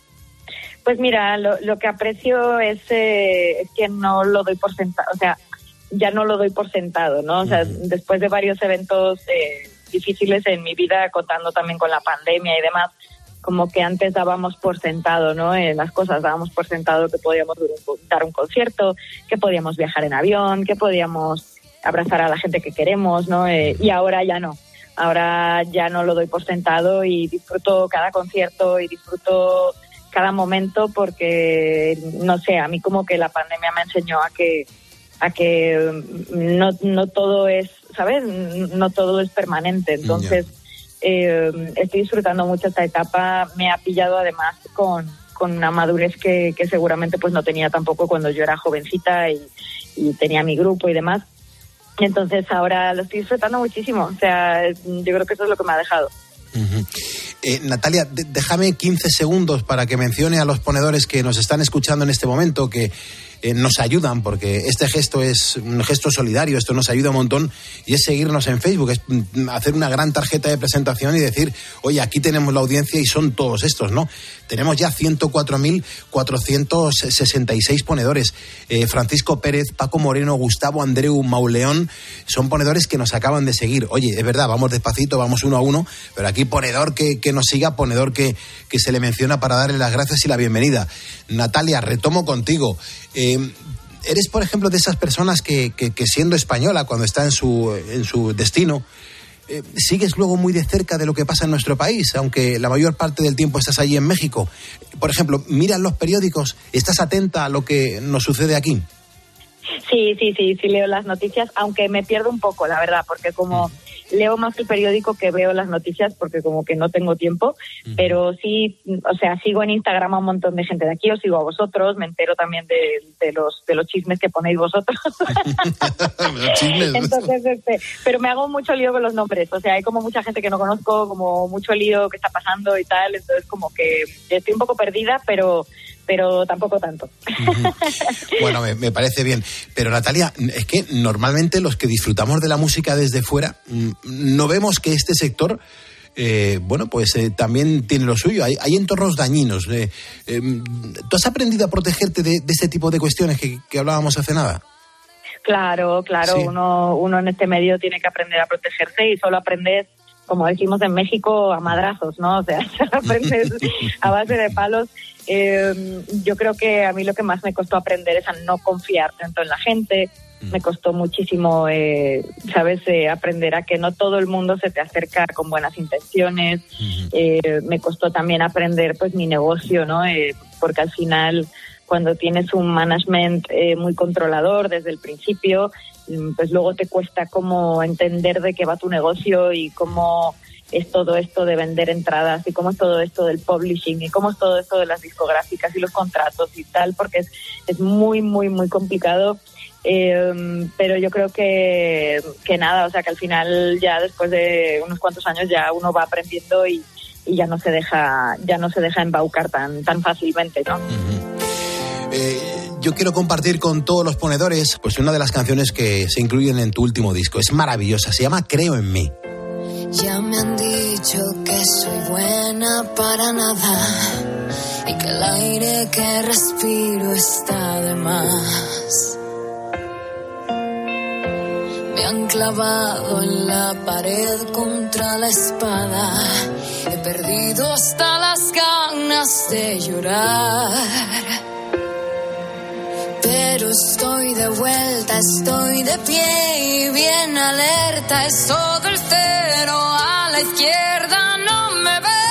Pues mira, lo, lo que aprecio es, eh, es que no lo doy por sentado, o sea, ya no lo doy por sentado, ¿no? O sea, uh-huh. Después de varios eventos eh, difíciles en mi vida, contando también con la pandemia y demás, como que antes dábamos por sentado, ¿no? En las cosas dábamos por sentado que podíamos dar un concierto, que podíamos viajar en avión, que podíamos abrazar a la gente que queremos, ¿no? Eh, y ahora ya no. Ahora ya no lo doy por sentado y disfruto cada concierto y disfruto cada momento porque, no sé, a mí como que la pandemia me enseñó a que a que no, no todo es, ¿sabes? No todo es permanente. Entonces, yeah. eh, estoy disfrutando mucho esta etapa. Me ha pillado además con, con una madurez que, que seguramente pues no tenía tampoco cuando yo era jovencita y, y tenía mi grupo y demás. Entonces ahora lo estoy disfrutando muchísimo, o sea, yo creo que eso es lo que me ha dejado. Uh-huh. Eh, Natalia, de- déjame quince segundos para que mencione a los ponedores que nos están escuchando en este momento, que eh, nos ayudan, porque este gesto es un gesto solidario, esto nos ayuda un montón, y es seguirnos en Facebook, es hacer una gran tarjeta de presentación y decir, oye, aquí tenemos la audiencia y son todos estos, ¿no? Tenemos ya ciento cuatro mil cuatrocientos sesenta y seis ponedores. Eh, Francisco Pérez, Paco Moreno, Gustavo Andreu, Mauleón, son ponedores que nos acaban de seguir. Oye, es verdad, vamos despacito, vamos uno a uno, pero aquí ponedor que, que nos siga, ponedor que, que se le menciona para darle las gracias y la bienvenida. Natalia, retomo contigo. Eh, ¿Eres, por ejemplo, de esas personas que, que, que siendo española, cuando está en su, en su destino, eh, sigues luego muy de cerca de lo que pasa en nuestro país, aunque la mayor parte del tiempo estás allí en México? Por ejemplo, ¿miras los periódicos? ¿Estás atenta a lo que nos sucede aquí? Sí, sí, sí, sí leo las noticias, aunque me pierdo un poco, la verdad, porque como leo más el periódico que veo las noticias, porque como que no tengo tiempo, uh-huh. Pero sí, o sea, sigo en Instagram a un montón de gente de aquí, os sigo a vosotros, me entero también de, de los de los chismes que ponéis vosotros. Entonces, este, pero me hago mucho lío con los nombres, o sea, hay como mucha gente que no conozco, como mucho lío que está pasando y tal, entonces como que estoy un poco perdida, pero pero tampoco tanto. Uh-huh. Bueno, me, me parece bien. Pero Natalia, es que normalmente los que disfrutamos de la música desde fuera, no vemos que este sector, eh, bueno, pues eh, también tiene lo suyo. Hay, hay entornos dañinos. Eh, eh, ¿Tú has aprendido a protegerte de, de este tipo de cuestiones que, que hablábamos hace nada? Claro, claro. Sí. Uno, uno en este medio tiene que aprender a protegerse y solo aprendes, como decimos en México, a madrazos, ¿no? O sea, aprendes a base de palos. Eh, yo creo que a mí lo que más me costó aprender es a no confiar tanto en la gente. Mm. Me costó muchísimo, eh, ¿sabes? Eh, aprender a que no todo el mundo se te acerca con buenas intenciones. Mm. Eh, me costó también aprender, pues, mi negocio, ¿no? Eh, porque al final, cuando tienes un management eh, muy controlador desde el principio, pues luego te cuesta como entender de qué va tu negocio y cómo es todo esto de vender entradas y cómo es todo esto del publishing y cómo es todo esto de las discográficas y los contratos y tal, porque es, es muy, muy, muy complicado. Eh, pero yo creo que, que nada, o sea que al final ya después de unos cuantos años ya uno va aprendiendo y, y ya no se deja, ya no se deja embaucar tan, tan fácilmente, ¿no? Uh-huh. Eh, yo quiero compartir con todos los ponedores pues una de las canciones que se incluyen en tu último disco. Es maravillosa, se llama Creo en mí. Ya me han dicho que soy buena para nada y que el aire que respiro está de más. Me han clavado en la pared contra la espada. He perdido hasta las ganas de llorar. Pero estoy de vuelta, estoy de pie y bien alerta. Es todo el cero a la izquierda, no me ve.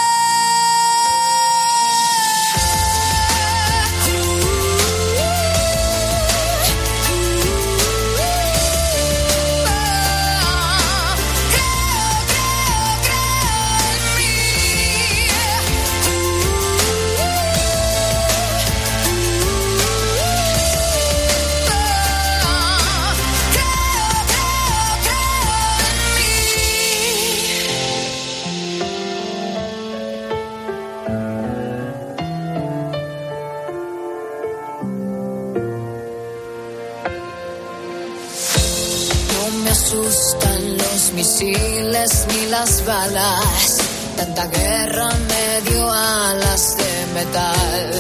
Asustan los misiles ni las balas. Tanta guerra me dio alas de metal.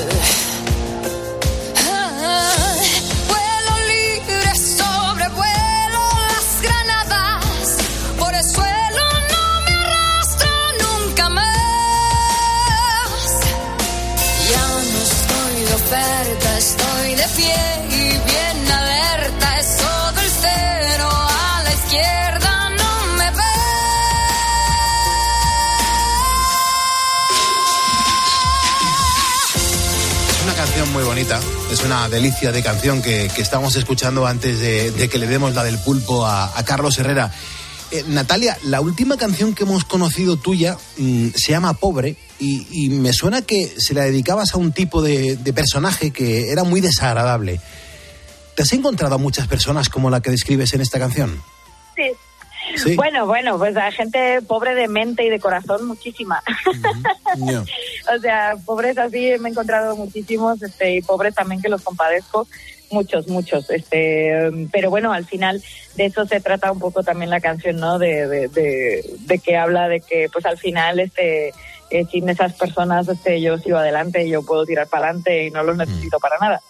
Ah, vuelo libre, sobrevuelo las granadas. Por el suelo no me arrastro nunca más. Ya no estoy de oferta, estoy de pie y bien alerta. Es todo el cero. Izquierda no me ve. Es una canción muy bonita, es una delicia de canción que, que estamos escuchando antes de, de que le demos la del pulpo a, a Carlos Herrera. Eh, Natalia, la última canción que hemos conocido tuya mmm, se llama Pobre y, y me suena que se la dedicabas a un tipo de, de personaje que era muy desagradable. ¿Te has encontrado a muchas personas como la que describes en esta canción? Sí. Sí. Bueno, bueno, pues a gente pobre de mente y de corazón, muchísima. Uh-huh. Yeah. O sea, pobres así me he encontrado muchísimos, este, y pobres también que los compadezco, muchos, muchos. Este, pero bueno, al final de eso se trata un poco también la canción, ¿no? De, de, de, de que habla de que, pues al final, este, eh, sin esas personas, este, yo sigo adelante, yo puedo tirar para adelante y no los necesito para nada.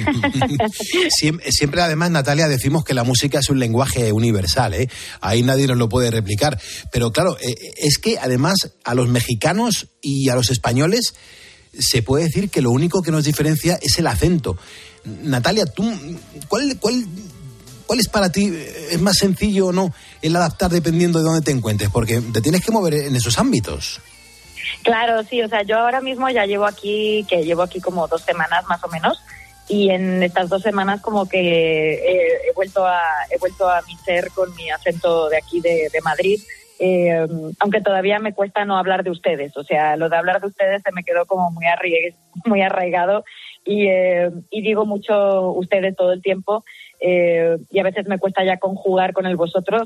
siempre, siempre además, Natalia, decimos que la música es un lenguaje universal, ¿eh? Ahí nadie nos lo puede replicar, pero claro, eh, es que además a los mexicanos y a los españoles se puede decir que lo único que nos diferencia es el acento. Natalia, tú, ¿cuál, cuál, cuál es para ti, es más sencillo o no el adaptar dependiendo de dónde te encuentres? Porque te tienes que mover en esos ámbitos. Claro, sí, o sea, yo ahora mismo ya llevo aquí, que llevo aquí como dos semanas más o menos. Y en estas dos semanas como que eh, he vuelto a he vuelto a mi ser con mi acento de aquí de, de Madrid, eh, aunque todavía me cuesta no hablar de ustedes. O sea, lo de hablar de ustedes se me quedó como muy arraigado, muy arraigado y, eh, y digo mucho ustedes todo el tiempo. Eh, y a veces me cuesta ya conjugar con el vosotros,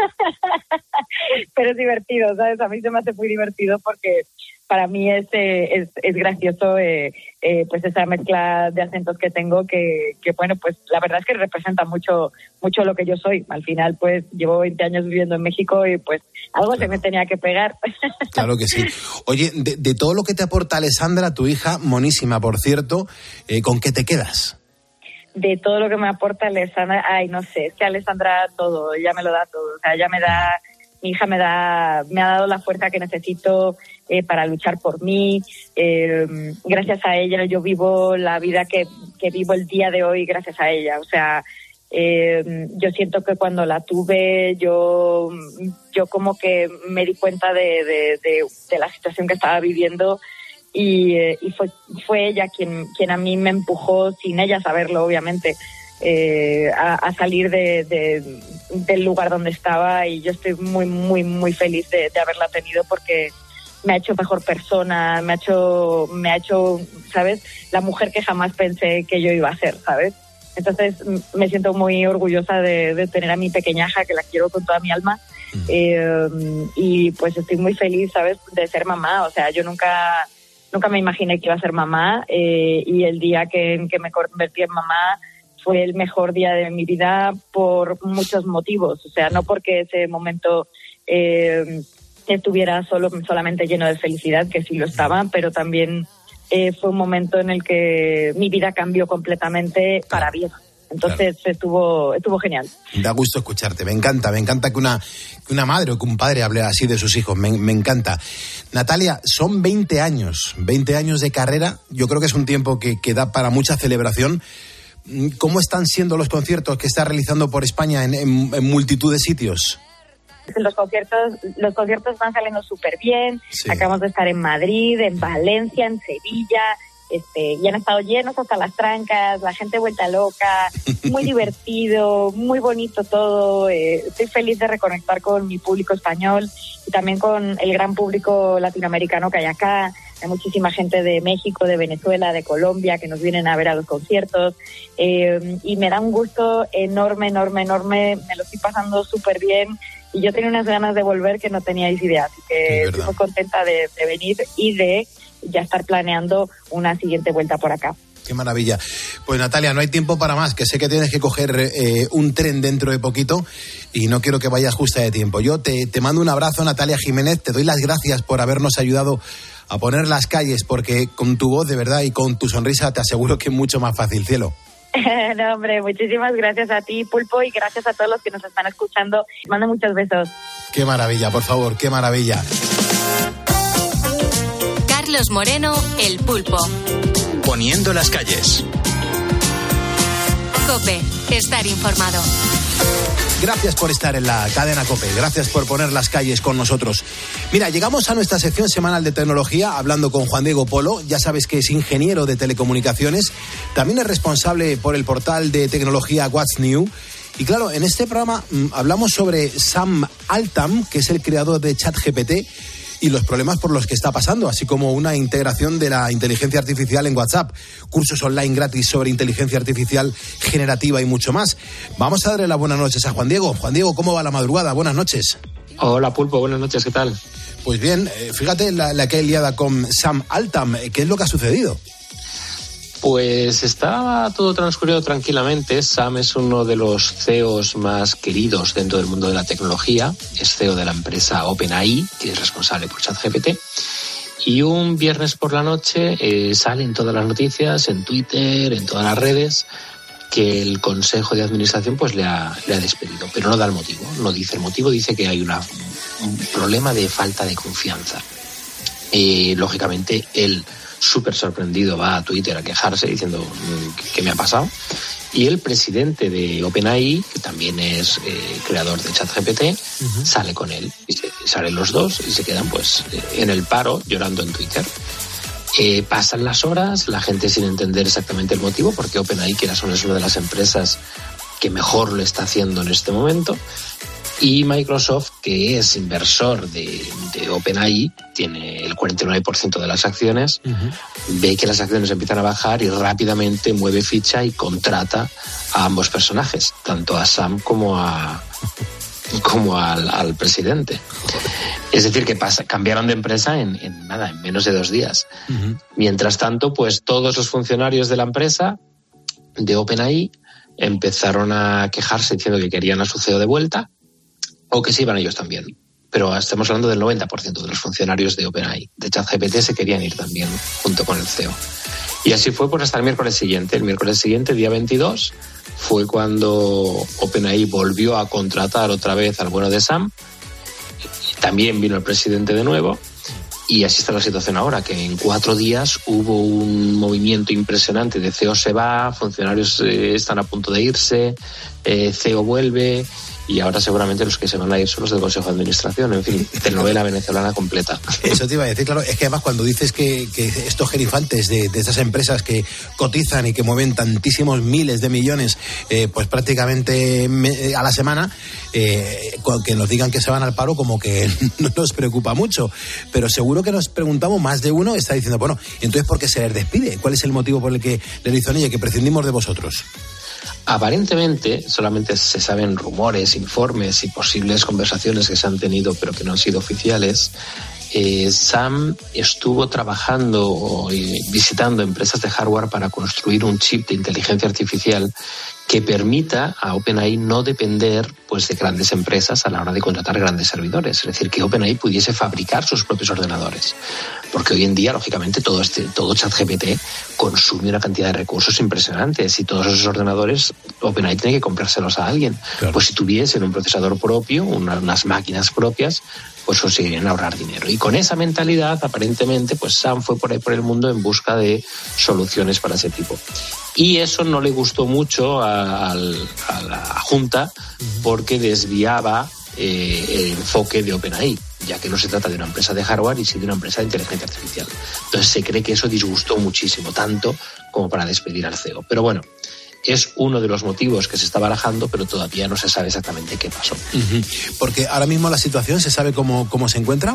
pero es divertido, ¿sabes? A mí se me hace muy divertido porque para mí es, eh, es, es gracioso eh, eh, pues esa mezcla de acentos que tengo que, que, bueno, pues la verdad es que representa mucho mucho lo que yo soy. Al final, pues llevo veinte años viviendo en México y pues algo claro. se me tenía que pegar. Claro que sí. Oye, de, de todo lo que te aporta Alessandra, tu hija, monísima, por cierto, eh, ¿con qué te quedas? De todo lo que me aporta Alessandra, ay, no sé, es que Alessandra todo, ella me lo da todo, o sea, ella me da, mi hija me da, me ha dado la fuerza que necesito eh, para luchar por mí, eh, gracias a ella yo vivo la vida que, que vivo el día de hoy gracias a ella, o sea, eh, yo siento que cuando la tuve yo, yo como que me di cuenta de, de, de, de la situación que estaba viviendo. Y, eh, y fue fue ella quien quien a mí me empujó, sin ella saberlo obviamente, eh, a, a salir de, de del lugar donde estaba, y yo estoy muy muy muy feliz de, de haberla tenido porque me ha hecho mejor persona, me ha hecho me ha hecho, ¿sabes?, la mujer que jamás pensé que yo iba a ser, ¿sabes? Entonces me siento muy orgullosa de, de tener a mi pequeñaja, que la quiero con toda mi alma. eh, y pues estoy muy feliz, ¿sabes?, de ser mamá. O sea, yo nunca nunca me imaginé que iba a ser mamá, eh, y el día que, que me convertí en mamá fue el mejor día de mi vida por muchos motivos. O sea, no porque ese momento eh, estuviera solo solamente lleno de felicidad, que sí lo estaba, pero también eh, fue un momento en el que mi vida cambió completamente para bien. Entonces claro. estuvo estuvo genial. Da gusto escucharte, me encanta, me encanta que una, que una madre o que un padre hable así de sus hijos, me, me encanta. Natalia, son veinte años, veinte años de carrera, yo creo que es un tiempo que, que da para mucha celebración. ¿Cómo están siendo los conciertos que estás realizando por España en, en, en multitud de sitios? Los conciertos, los conciertos van saliendo súper bien, sí. Acabamos de estar en Madrid, en Valencia, en Sevilla... Este, y han estado llenos hasta las trancas, la gente vuelta loca, muy divertido, muy bonito todo. Eh, estoy feliz de reconectar con mi público español y también con el gran público latinoamericano que hay acá. Hay muchísima gente de México, de Venezuela, de Colombia que nos vienen a ver a los conciertos, eh, y me da un gusto enorme, enorme, enorme. Me lo estoy pasando súper bien y yo tenía unas ganas de volver que no teníais idea, así que estoy muy contenta de, de venir y de ya estar planeando una siguiente vuelta por acá. Qué maravilla. Pues Natalia, no hay tiempo para más, que sé que tienes que coger eh, un tren dentro de poquito y no quiero que vayas justa de tiempo. Yo te, te mando un abrazo, Natalia Jiménez, te doy las gracias por habernos ayudado a poner las calles, porque con tu voz de verdad y con tu sonrisa te aseguro que es mucho más fácil, cielo. No, hombre, muchísimas gracias a ti, Pulpo, y gracias a todos los que nos están escuchando. Mando muchos besos. Qué maravilla, por favor, qué maravilla. Carlos Moreno, El Pulpo. Poniendo las calles. COPE, estar informado. Gracias por estar en la cadena COPE, gracias por poner las calles con nosotros. Mira, llegamos a nuestra sección semanal de tecnología hablando con Juan Diego Polo. Ya sabes que es ingeniero de telecomunicaciones, también es responsable por el portal de tecnología What's New. Y claro, en este programa mmm, hablamos sobre Sam Altman, que es el creador de ChatGPT, y los problemas por los que está pasando, así como una integración de la inteligencia artificial en WhatsApp, cursos online gratis sobre inteligencia artificial generativa y mucho más. Vamos a darle las buenas noches a Juan Diego. Juan Diego, ¿cómo va la madrugada? Buenas noches. Hola, Pulpo, buenas noches, ¿qué tal? Pues bien, fíjate la, la que hay liada con Sam Altman. ¿Qué es lo que ha sucedido? Pues está todo transcurrido tranquilamente. Sam es uno de los C E Os más queridos dentro del mundo de la tecnología. Es C E O de la empresa OpenAI, que es responsable por ChatGPT. Y un viernes por la noche eh, salen todas las noticias en Twitter, en todas las redes, que el Consejo de Administración pues le ha, le ha despedido. Pero no da el motivo, no dice el motivo, dice que hay una, un problema de falta de confianza. Eh, lógicamente, él, súper sorprendido, va a Twitter a quejarse diciendo ¿qué me ha pasado? Y el presidente de OpenAI, que también es eh, creador de ChatGPT, uh-huh. sale con él. Y se, salen los dos y se quedan pues en el paro llorando en Twitter. Eh, pasan las horas, la gente sin entender exactamente el motivo, porque OpenAI, que es una de las empresas que mejor lo está haciendo en este momento. Y Microsoft, que es inversor de, de OpenAI, tiene el cuarenta y nueve por ciento de las acciones, uh-huh. ve que las acciones empiezan a bajar y rápidamente mueve ficha y contrata a ambos personajes, tanto a Sam como a como al, al presidente. Es decir, que pasa, cambiaron de empresa en, en nada, en menos de dos días. Uh-huh. Mientras tanto, pues todos los funcionarios de la empresa de OpenAI empezaron a quejarse diciendo que querían a su C E O de vuelta, o que se iban ellos también. Pero estamos hablando del noventa por ciento de los funcionarios de OpenAI, de ChatGPT, se querían ir también junto con el C E O. Y así fue pues hasta el miércoles siguiente. El miércoles siguiente, día veintidós, fue cuando OpenAI volvió a contratar otra vez al bueno de Sam. También vino el presidente de nuevo. Y así está la situación ahora, que en cuatro días hubo un movimiento impresionante de C E O se va, funcionarios eh, están a punto de irse, eh, C E O vuelve, y ahora seguramente los que se van a ir son los del Consejo de Administración. En fin, telenovela venezolana completa. Eso te iba a decir, claro, es que además cuando dices que, que estos gerifantes de, de estas empresas que cotizan y que mueven tantísimos miles de millones, eh, pues prácticamente me, a la semana, eh, que nos digan que se van al paro, como que no nos preocupa mucho. Pero seguro que nos preguntamos, más de uno está diciendo, bueno, entonces ¿por qué se les despide? ¿Cuál es el motivo por el que le dicen, oye, que prescindimos de vosotros? Aparentemente, solamente se saben rumores, informes y posibles conversaciones que se han tenido pero que no han sido oficiales. Eh, Sam estuvo trabajando y visitando empresas de hardware para construir un chip de inteligencia artificial que permita a OpenAI no depender pues, de grandes empresas a la hora de contratar grandes servidores. Es decir, que OpenAI pudiese fabricar sus propios ordenadores. Porque hoy en día, lógicamente, todo, este, todo ChatGPT consume una cantidad de recursos impresionantes y todos esos ordenadores OpenAI tiene que comprárselos a alguien. Claro. Pues si tuviesen un procesador propio, una, unas máquinas propias, pues conseguirían ahorrar dinero. Y con esa mentalidad, aparentemente, pues Sam fue por ahí por el mundo en busca de soluciones para ese tipo. Y eso no le gustó mucho a, a, a la Junta porque desviaba eh, el enfoque de OpenAI, ya que no se trata de una empresa de hardware y sí de una empresa de inteligencia artificial. Entonces se cree que eso disgustó muchísimo, tanto como para despedir al C E O. Pero bueno, es uno de los motivos que se está barajando, pero todavía no se sabe exactamente qué pasó. Uh-huh. Porque ahora mismo la situación, ¿se sabe cómo, cómo se encuentra?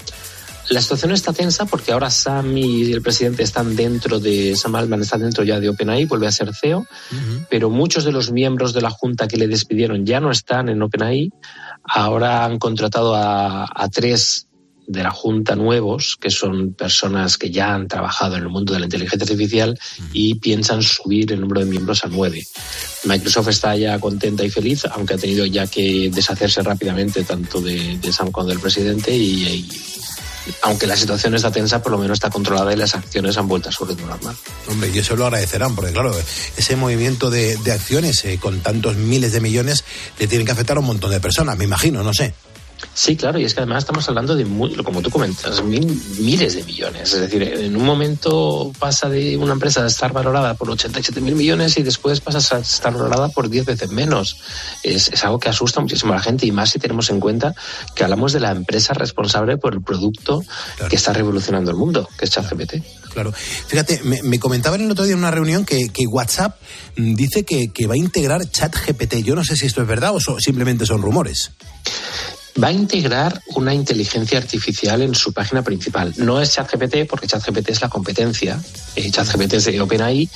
La situación está tensa porque ahora Sam y el presidente están dentro de, Sam Altman está dentro ya de OpenAI, vuelve a ser C E O, uh-huh. pero muchos de los miembros de la junta que le despidieron ya no están en OpenAI. Ahora han contratado a, a tres de la junta nuevos, que son personas que ya han trabajado en el mundo de la inteligencia artificial uh-huh. y piensan subir el número de miembros a nueve. Microsoft está ya contenta y feliz, aunque ha tenido ya que deshacerse rápidamente tanto de, de Sam como del presidente y, y aunque la situación está tensa, por lo menos está controlada y las acciones han vuelto a su ritmo normal. Hombre, y eso lo agradecerán, porque claro, ese movimiento de, de acciones eh, con tantos miles de millones le tienen que afectar a un montón de personas, me imagino, no sé. Sí, claro, y es que además estamos hablando de, muy, como tú comentas, mil, miles de millones. Es decir, en un momento pasa de una empresa de estar valorada por ochenta y siete mil millones y después pasa a estar valorada por diez veces menos. Es, es algo que asusta muchísimo a la gente, y más si tenemos en cuenta que hablamos de la empresa responsable por el producto claro. que está revolucionando el mundo, que es ChatGPT. Claro. Fíjate, me, me comentaban el otro día en una reunión que, que WhatsApp dice que, que va a integrar ChatGPT. Yo no sé si esto es verdad o so, simplemente son rumores. Va a integrar una inteligencia artificial en su página principal. No es ChatGPT, porque ChatGPT es la competencia. Eh, ChatGPT es de OpenAI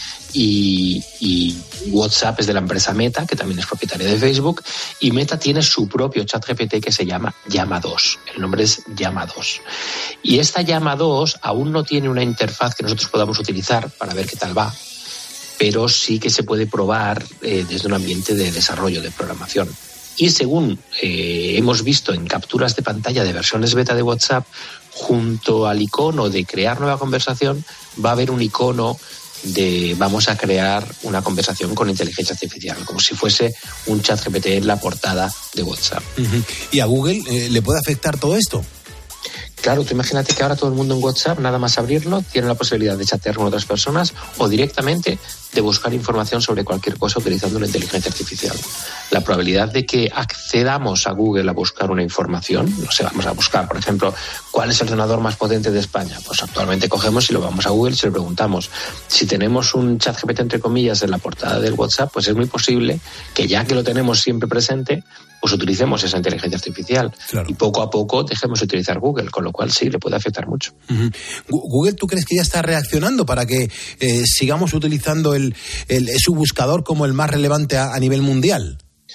y, y WhatsApp es de la empresa Meta, que también es propietaria de Facebook. Y Meta tiene su propio ChatGPT que se llama Llama dos. El nombre es Llama dos. Y esta Llama dos aún no tiene una interfaz que nosotros podamos utilizar para ver qué tal va, pero sí que se puede probar eh, desde un ambiente de desarrollo, de programación. Y según eh, hemos visto en capturas de pantalla de versiones beta de WhatsApp, junto al icono de crear nueva conversación, va a haber un icono de vamos a crear una conversación con inteligencia artificial, como si fuese un ChatGPT en la portada de WhatsApp. Uh-huh. ¿Y a Google eh, le puede afectar todo esto? Claro, tú imagínate que ahora todo el mundo en WhatsApp, nada más abrirlo, tiene la posibilidad de chatear con otras personas o directamente de buscar información sobre cualquier cosa utilizando la inteligencia artificial. La probabilidad de que accedamos a Google a buscar una información, no sé, vamos a buscar, por ejemplo, ¿cuál es el ordenador más potente de España? Pues actualmente cogemos y lo vamos a Google y se lo preguntamos. Si tenemos un ChatGPT, entre comillas, en la portada del WhatsApp, pues es muy posible que ya que lo tenemos siempre presente, pues utilicemos esa inteligencia artificial. Claro. Y poco a poco dejemos de utilizar Google, con lo cual sí, le puede afectar mucho. Uh-huh. Google, ¿tú crees que ya está reaccionando para que eh, sigamos utilizando el, el, su buscador como el más relevante a, a nivel mundial?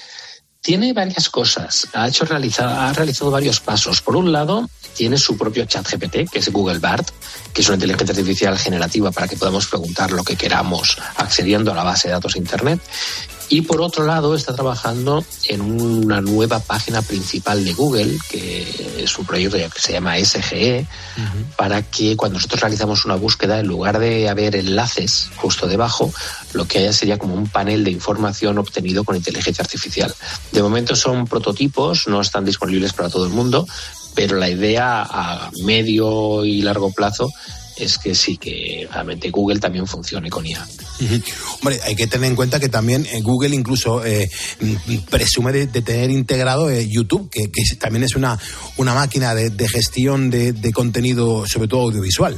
Tiene varias cosas. Ha hecho realizar, ha realizado varios pasos. Por un lado, tiene su propio ChatGPT, que es Google Bard, que es una inteligencia artificial generativa para que podamos preguntar lo que queramos accediendo a la base de datos de Internet. Y por otro lado, está trabajando en una nueva página principal de Google, que es un proyecto que se llama S G E, uh-huh. para que cuando nosotros realizamos una búsqueda, en lugar de haber enlaces justo debajo, lo que haya sería como un panel de información obtenido con inteligencia artificial. De momento son prototipos, no están disponibles para todo el mundo, pero la idea a medio y largo plazo es que sí, que realmente Google también funcione con I A. Uh-huh. Hombre, hay que tener en cuenta que también eh, Google incluso eh, presume de, de tener integrado eh, YouTube, que, que también es una, una máquina de, de gestión de, de contenido, sobre todo audiovisual.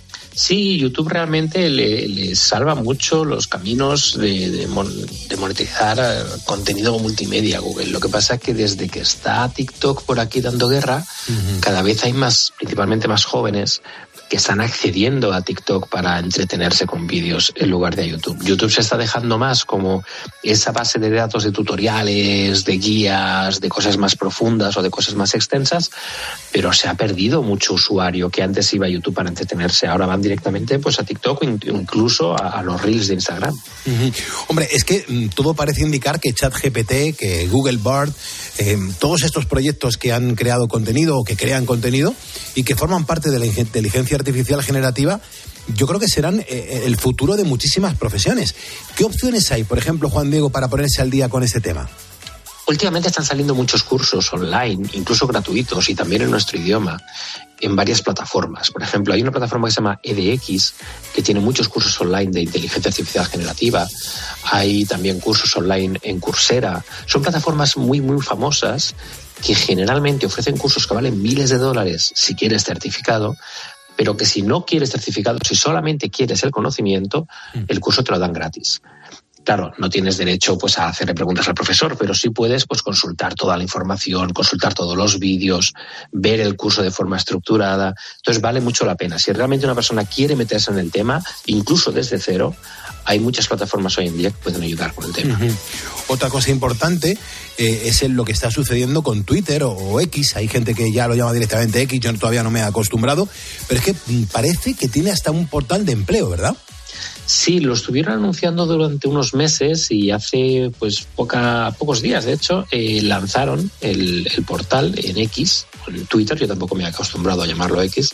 Sí, YouTube realmente le, le salva mucho los caminos de, de, mon, de monetizar contenido multimedia a Google. Lo que pasa es que desde que está TikTok por aquí dando guerra, uh-huh. cada vez hay más, principalmente más jóvenes, que están accediendo a TikTok para entretenerse con vídeos en lugar de a YouTube. YouTube se está dejando más como esa base de datos de tutoriales, de guías, de cosas más profundas o de cosas más extensas, pero se ha perdido mucho usuario que antes iba a YouTube para entretenerse. Ahora van directamente pues a TikTok o incluso a, a los Reels de Instagram. Uh-huh. Hombre, es que mm, todo parece indicar que ChatGPT, que Google Bard, eh, todos estos proyectos que han creado contenido o que crean contenido y que forman parte de la inteligencia artificial generativa, yo creo que serán eh, el futuro de muchísimas profesiones. ¿Qué opciones hay, por ejemplo, Juan Diego, para ponerse al día con este tema? Últimamente están saliendo muchos cursos online, incluso gratuitos y también en nuestro idioma, en varias plataformas. Por ejemplo, hay una plataforma que se llama E D X, que tiene muchos cursos online de inteligencia artificial generativa. Hay también cursos online en Coursera. Son plataformas muy, muy famosas que generalmente ofrecen cursos que valen miles de dólares si quieres certificado, pero que si no quieres certificado, si solamente quieres el conocimiento, el curso te lo dan gratis. Claro, no tienes derecho pues a hacerle preguntas al profesor, pero sí puedes pues consultar toda la información, consultar todos los vídeos, ver el curso de forma estructurada. Entonces vale mucho la pena. Si realmente una persona quiere meterse en el tema, incluso desde cero, hay muchas plataformas hoy en día que pueden ayudar con el tema. Uh-huh. Otra cosa importante eh, es lo que está sucediendo con Twitter o, o X. Hay gente que ya lo llama directamente X, yo todavía no me he acostumbrado, pero es que parece que tiene hasta un portal de empleo, ¿verdad? Sí, lo estuvieron anunciando durante unos meses y hace pues poca, pocos días, de hecho, eh, lanzaron el, el portal en X, en Twitter, yo tampoco me he acostumbrado a llamarlo X,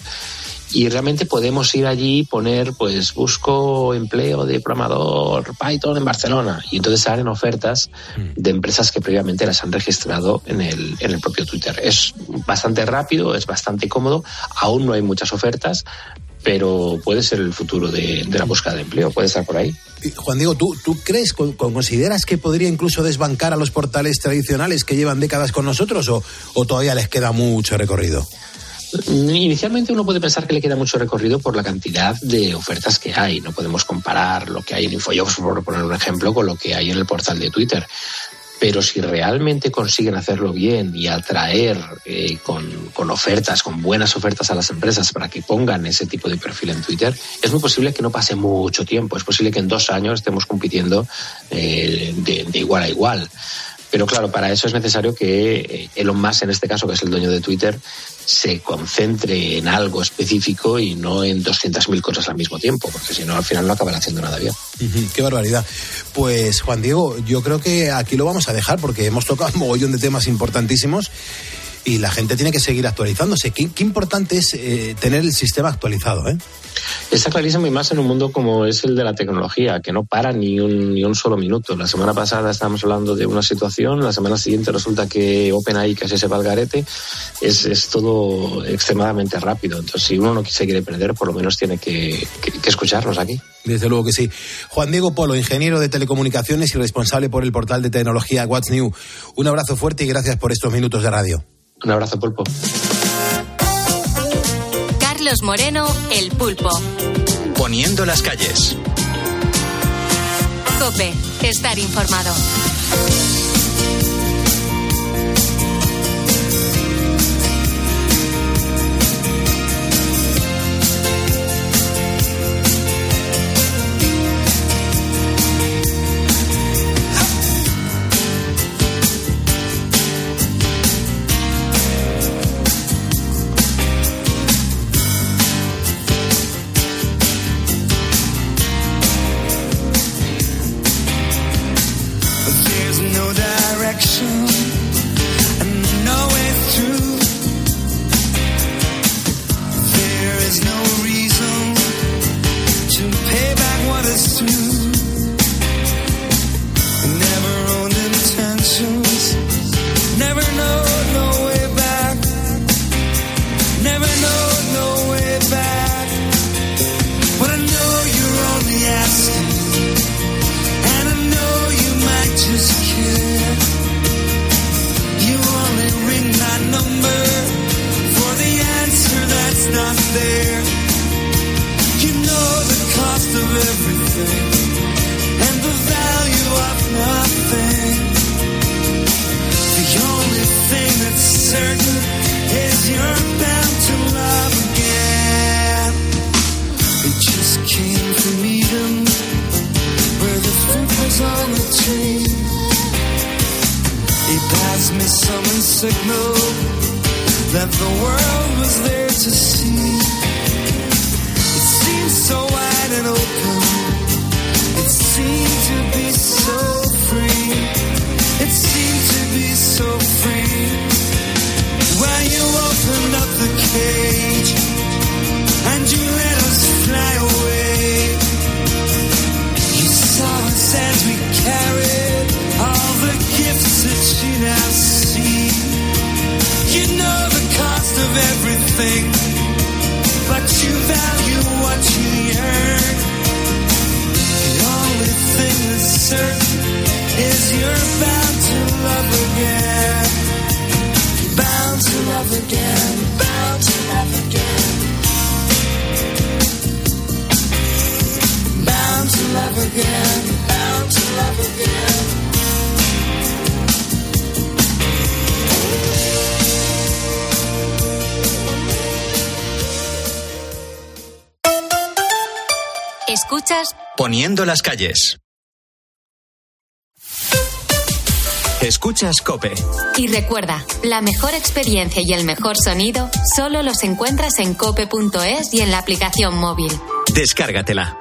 y realmente podemos ir allí y poner, pues, busco empleo de programador Python en Barcelona, y entonces salen ofertas de empresas que previamente las han registrado en el, en el propio Twitter. Es bastante rápido, es bastante cómodo, aún no hay muchas ofertas, pero puede ser el futuro de, de la búsqueda de empleo, puede estar por ahí. Juan Diego, ¿tú, tú crees, consideras que podría incluso desbancar a los portales tradicionales que llevan décadas con nosotros o, o todavía les queda mucho recorrido? Inicialmente uno puede pensar que le queda mucho recorrido por la cantidad de ofertas que hay. No podemos comparar lo que hay en InfoJobs, por poner un ejemplo, con lo que hay en el portal de Twitter. Pero si realmente consiguen hacerlo bien y atraer eh, con, con ofertas, con buenas ofertas a las empresas para que pongan ese tipo de perfil en Twitter, es muy posible que no pase mucho tiempo. Es posible que en dos años estemos compitiendo eh, de, de igual a igual. Pero claro, para eso es necesario que Elon Musk, en este caso, que es el dueño de Twitter, se concentre en algo específico y no en doscientas mil cosas al mismo tiempo, porque si no, al final no acaban haciendo nada bien. Uh-huh, qué barbaridad. Pues, Juan Diego, yo creo que aquí lo vamos a dejar porque hemos tocado un mogollón de temas importantísimos y la gente tiene que seguir actualizándose. Qué, qué importante es eh, tener el sistema actualizado, ¿eh? Está clarísimo, y más en un mundo como es el de la tecnología, que no para ni un, ni un solo minuto. La semana pasada estábamos hablando de una situación, la semana siguiente resulta que OpenAI casi se va al garete. Es, es todo extremadamente rápido. Entonces, si uno no se quiere perder, por lo menos tiene que, que, que escucharnos aquí. Desde luego que sí. Juan Diego Polo, ingeniero de telecomunicaciones y responsable por el portal de tecnología What's New. Un abrazo fuerte y gracias por estos minutos de radio. Un abrazo, Pulpo. Carlos Moreno, El Pulpo. Poniendo las calles. COPE, estar informado. Certain is you're bound to love again. dream. He passed me some signal that the world was there to see. It seemed so wide and open. It seemed to be so free. It seemed to be so free. When you opened up the cage and you let us fly away, you saw us as we carried all the gifts that you now see. You know the cost of everything, but you value what you earn. The only thing that's certain is you're bound to love again. Bound to love again. Bound to love again. Bound to love again. Bound to love again. Escuchas Poniendo las calles. Escuchas COPE. Y recuerda, la mejor experiencia y el mejor sonido solo los encuentras en cope punto es y en la aplicación móvil. Descárgatela.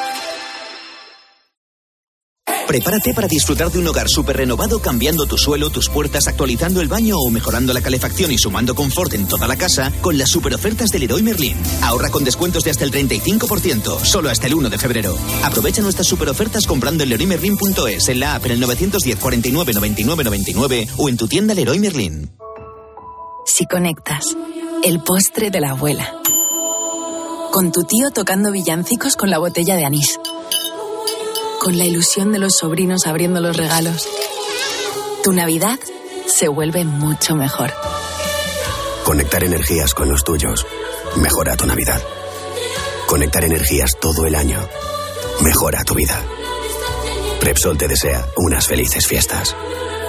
Prepárate para disfrutar de un hogar súper renovado cambiando tu suelo, tus puertas, actualizando el baño o mejorando la calefacción y sumando confort en toda la casa con las superofertas del Leroy Merlin. Ahorra con descuentos de hasta el treinta y cinco por ciento, solo hasta el uno de febrero. Aprovecha nuestras superofertas comprando en leroy merlin punto es, en la app en el nueve uno cero, cuarenta y nueve, noventa y nueve, noventa y nueve o en tu tienda Leroy Merlin. Si conectas, el postre de la abuela. Con tu tío tocando villancicos con la botella de anís. Con la ilusión de los sobrinos abriendo los regalos. Tu Navidad se vuelve mucho mejor. Conectar energías con los tuyos mejora tu Navidad. Conectar energías todo el año mejora tu vida. Repsol te desea unas felices fiestas.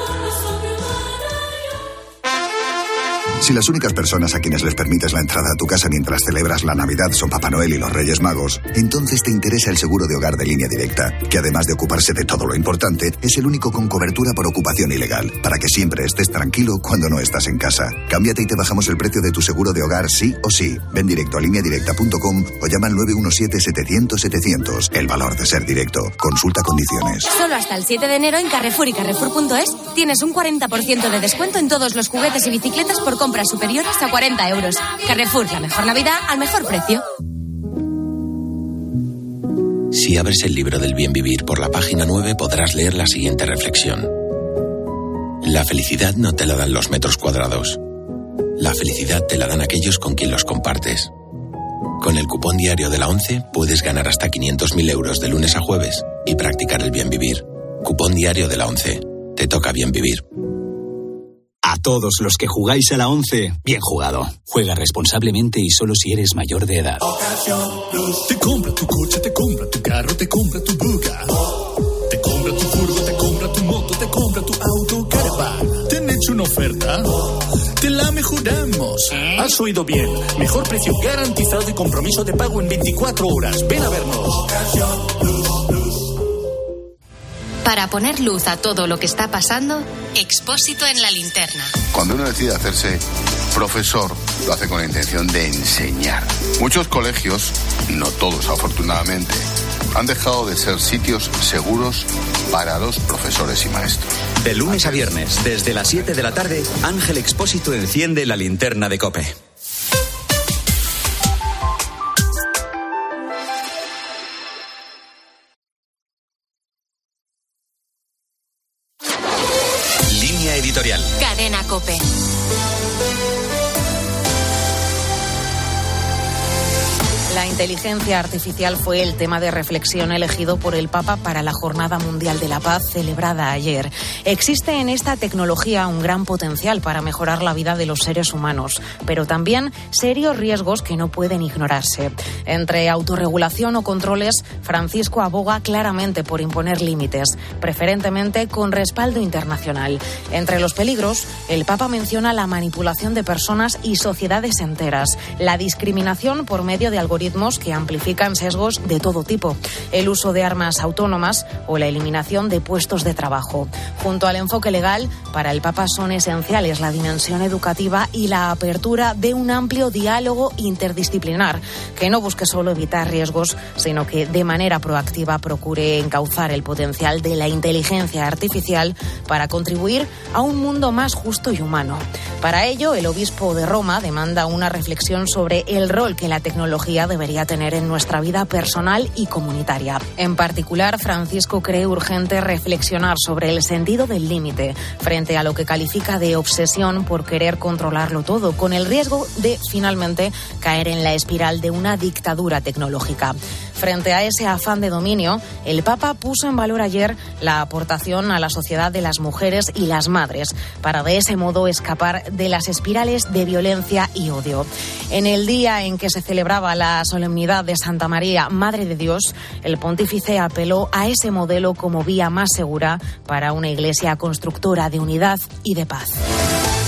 Si las únicas personas a quienes les permites la entrada a tu casa mientras celebras la Navidad son Papá Noel y los Reyes Magos, entonces te interesa el seguro de hogar de Línea Directa, que además de ocuparse de todo lo importante, es el único con cobertura por ocupación ilegal, para que siempre estés tranquilo cuando no estás en casa. Cámbiate y te bajamos el precio de tu seguro de hogar sí o sí. Ven directo a línea directa punto com o llama al nueve uno siete, setecientos, setecientos. El valor de ser directo. Consulta condiciones. Solo hasta el siete de enero en Carrefour y Carrefour punto es tienes un cuarenta por ciento de descuento en todos los juguetes y bicicletas por compras superiores a cuarenta euros. Carrefour, la mejor Navidad al mejor precio. Si abres el libro del bien vivir por la página nueve podrás leer la siguiente reflexión. La felicidad no te la dan los metros cuadrados. La felicidad te la dan aquellos con quien los compartes. Con el cupón diario de la ONCE puedes ganar hasta quinientos mil euros de lunes a jueves y practicar el bien vivir. Cupón diario de la ONCE. Te toca bien vivir. A todos los que jugáis a la once, bien jugado. Juega responsablemente y solo si eres mayor de edad. Te compra tu coche, te compra tu carro, te compra tu buga. Te compra tu furgo, te compra tu moto, te compra tu auto, caravan. ¿Te han hecho una oferta? Te la mejoramos. Has oído bien. Mejor precio garantizado y compromiso de pago en veinticuatro horas. Ven a vernos. Para poner luz a todo lo que está pasando, Expósito en la linterna. Cuando uno decide hacerse profesor, lo hace con la intención de enseñar. Muchos colegios, no todos afortunadamente, han dejado de ser sitios seguros para los profesores y maestros. De lunes a viernes, desde las siete de la tarde, Ángel Expósito enciende la linterna de COPE. Editorial. Cadena COPE. La inteligencia artificial fue el tema de reflexión elegido por el Papa para la Jornada Mundial de la Paz celebrada ayer. Existe en esta tecnología un gran potencial para mejorar la vida de los seres humanos, pero también serios riesgos que no pueden ignorarse. Entre autorregulación o controles, Francisco aboga claramente por imponer límites, preferentemente con respaldo internacional. Entre los peligros, el Papa menciona la manipulación de personas y sociedades enteras, la discriminación por medio de algoritmos algoritmos que amplifican sesgos de todo tipo, el uso de armas autónomas o la eliminación de puestos de trabajo. Junto al enfoque legal, para el Papa son esenciales la dimensión educativa y la apertura de un amplio diálogo interdisciplinar, que no busque solo evitar riesgos, sino que de manera proactiva procure encauzar el potencial de la inteligencia artificial para contribuir a un mundo más justo y humano. Para ello, el obispo de Roma demanda una reflexión sobre el rol que la tecnología debería tener en nuestra vida personal y comunitaria. En particular, Francisco cree urgente reflexionar sobre el sentido del límite frente a lo que califica de obsesión por querer controlarlo todo, con el riesgo de finalmente caer en la espiral de una dictadura tecnológica. Frente a ese afán de dominio, el Papa puso en valor ayer la aportación a la sociedad de las mujeres y las madres, para de ese modo escapar de las espirales de violencia y odio. En el día en que se celebraba la solemnidad de Santa María, Madre de Dios, el pontífice apeló a ese modelo como vía más segura para una iglesia constructora de unidad y de paz.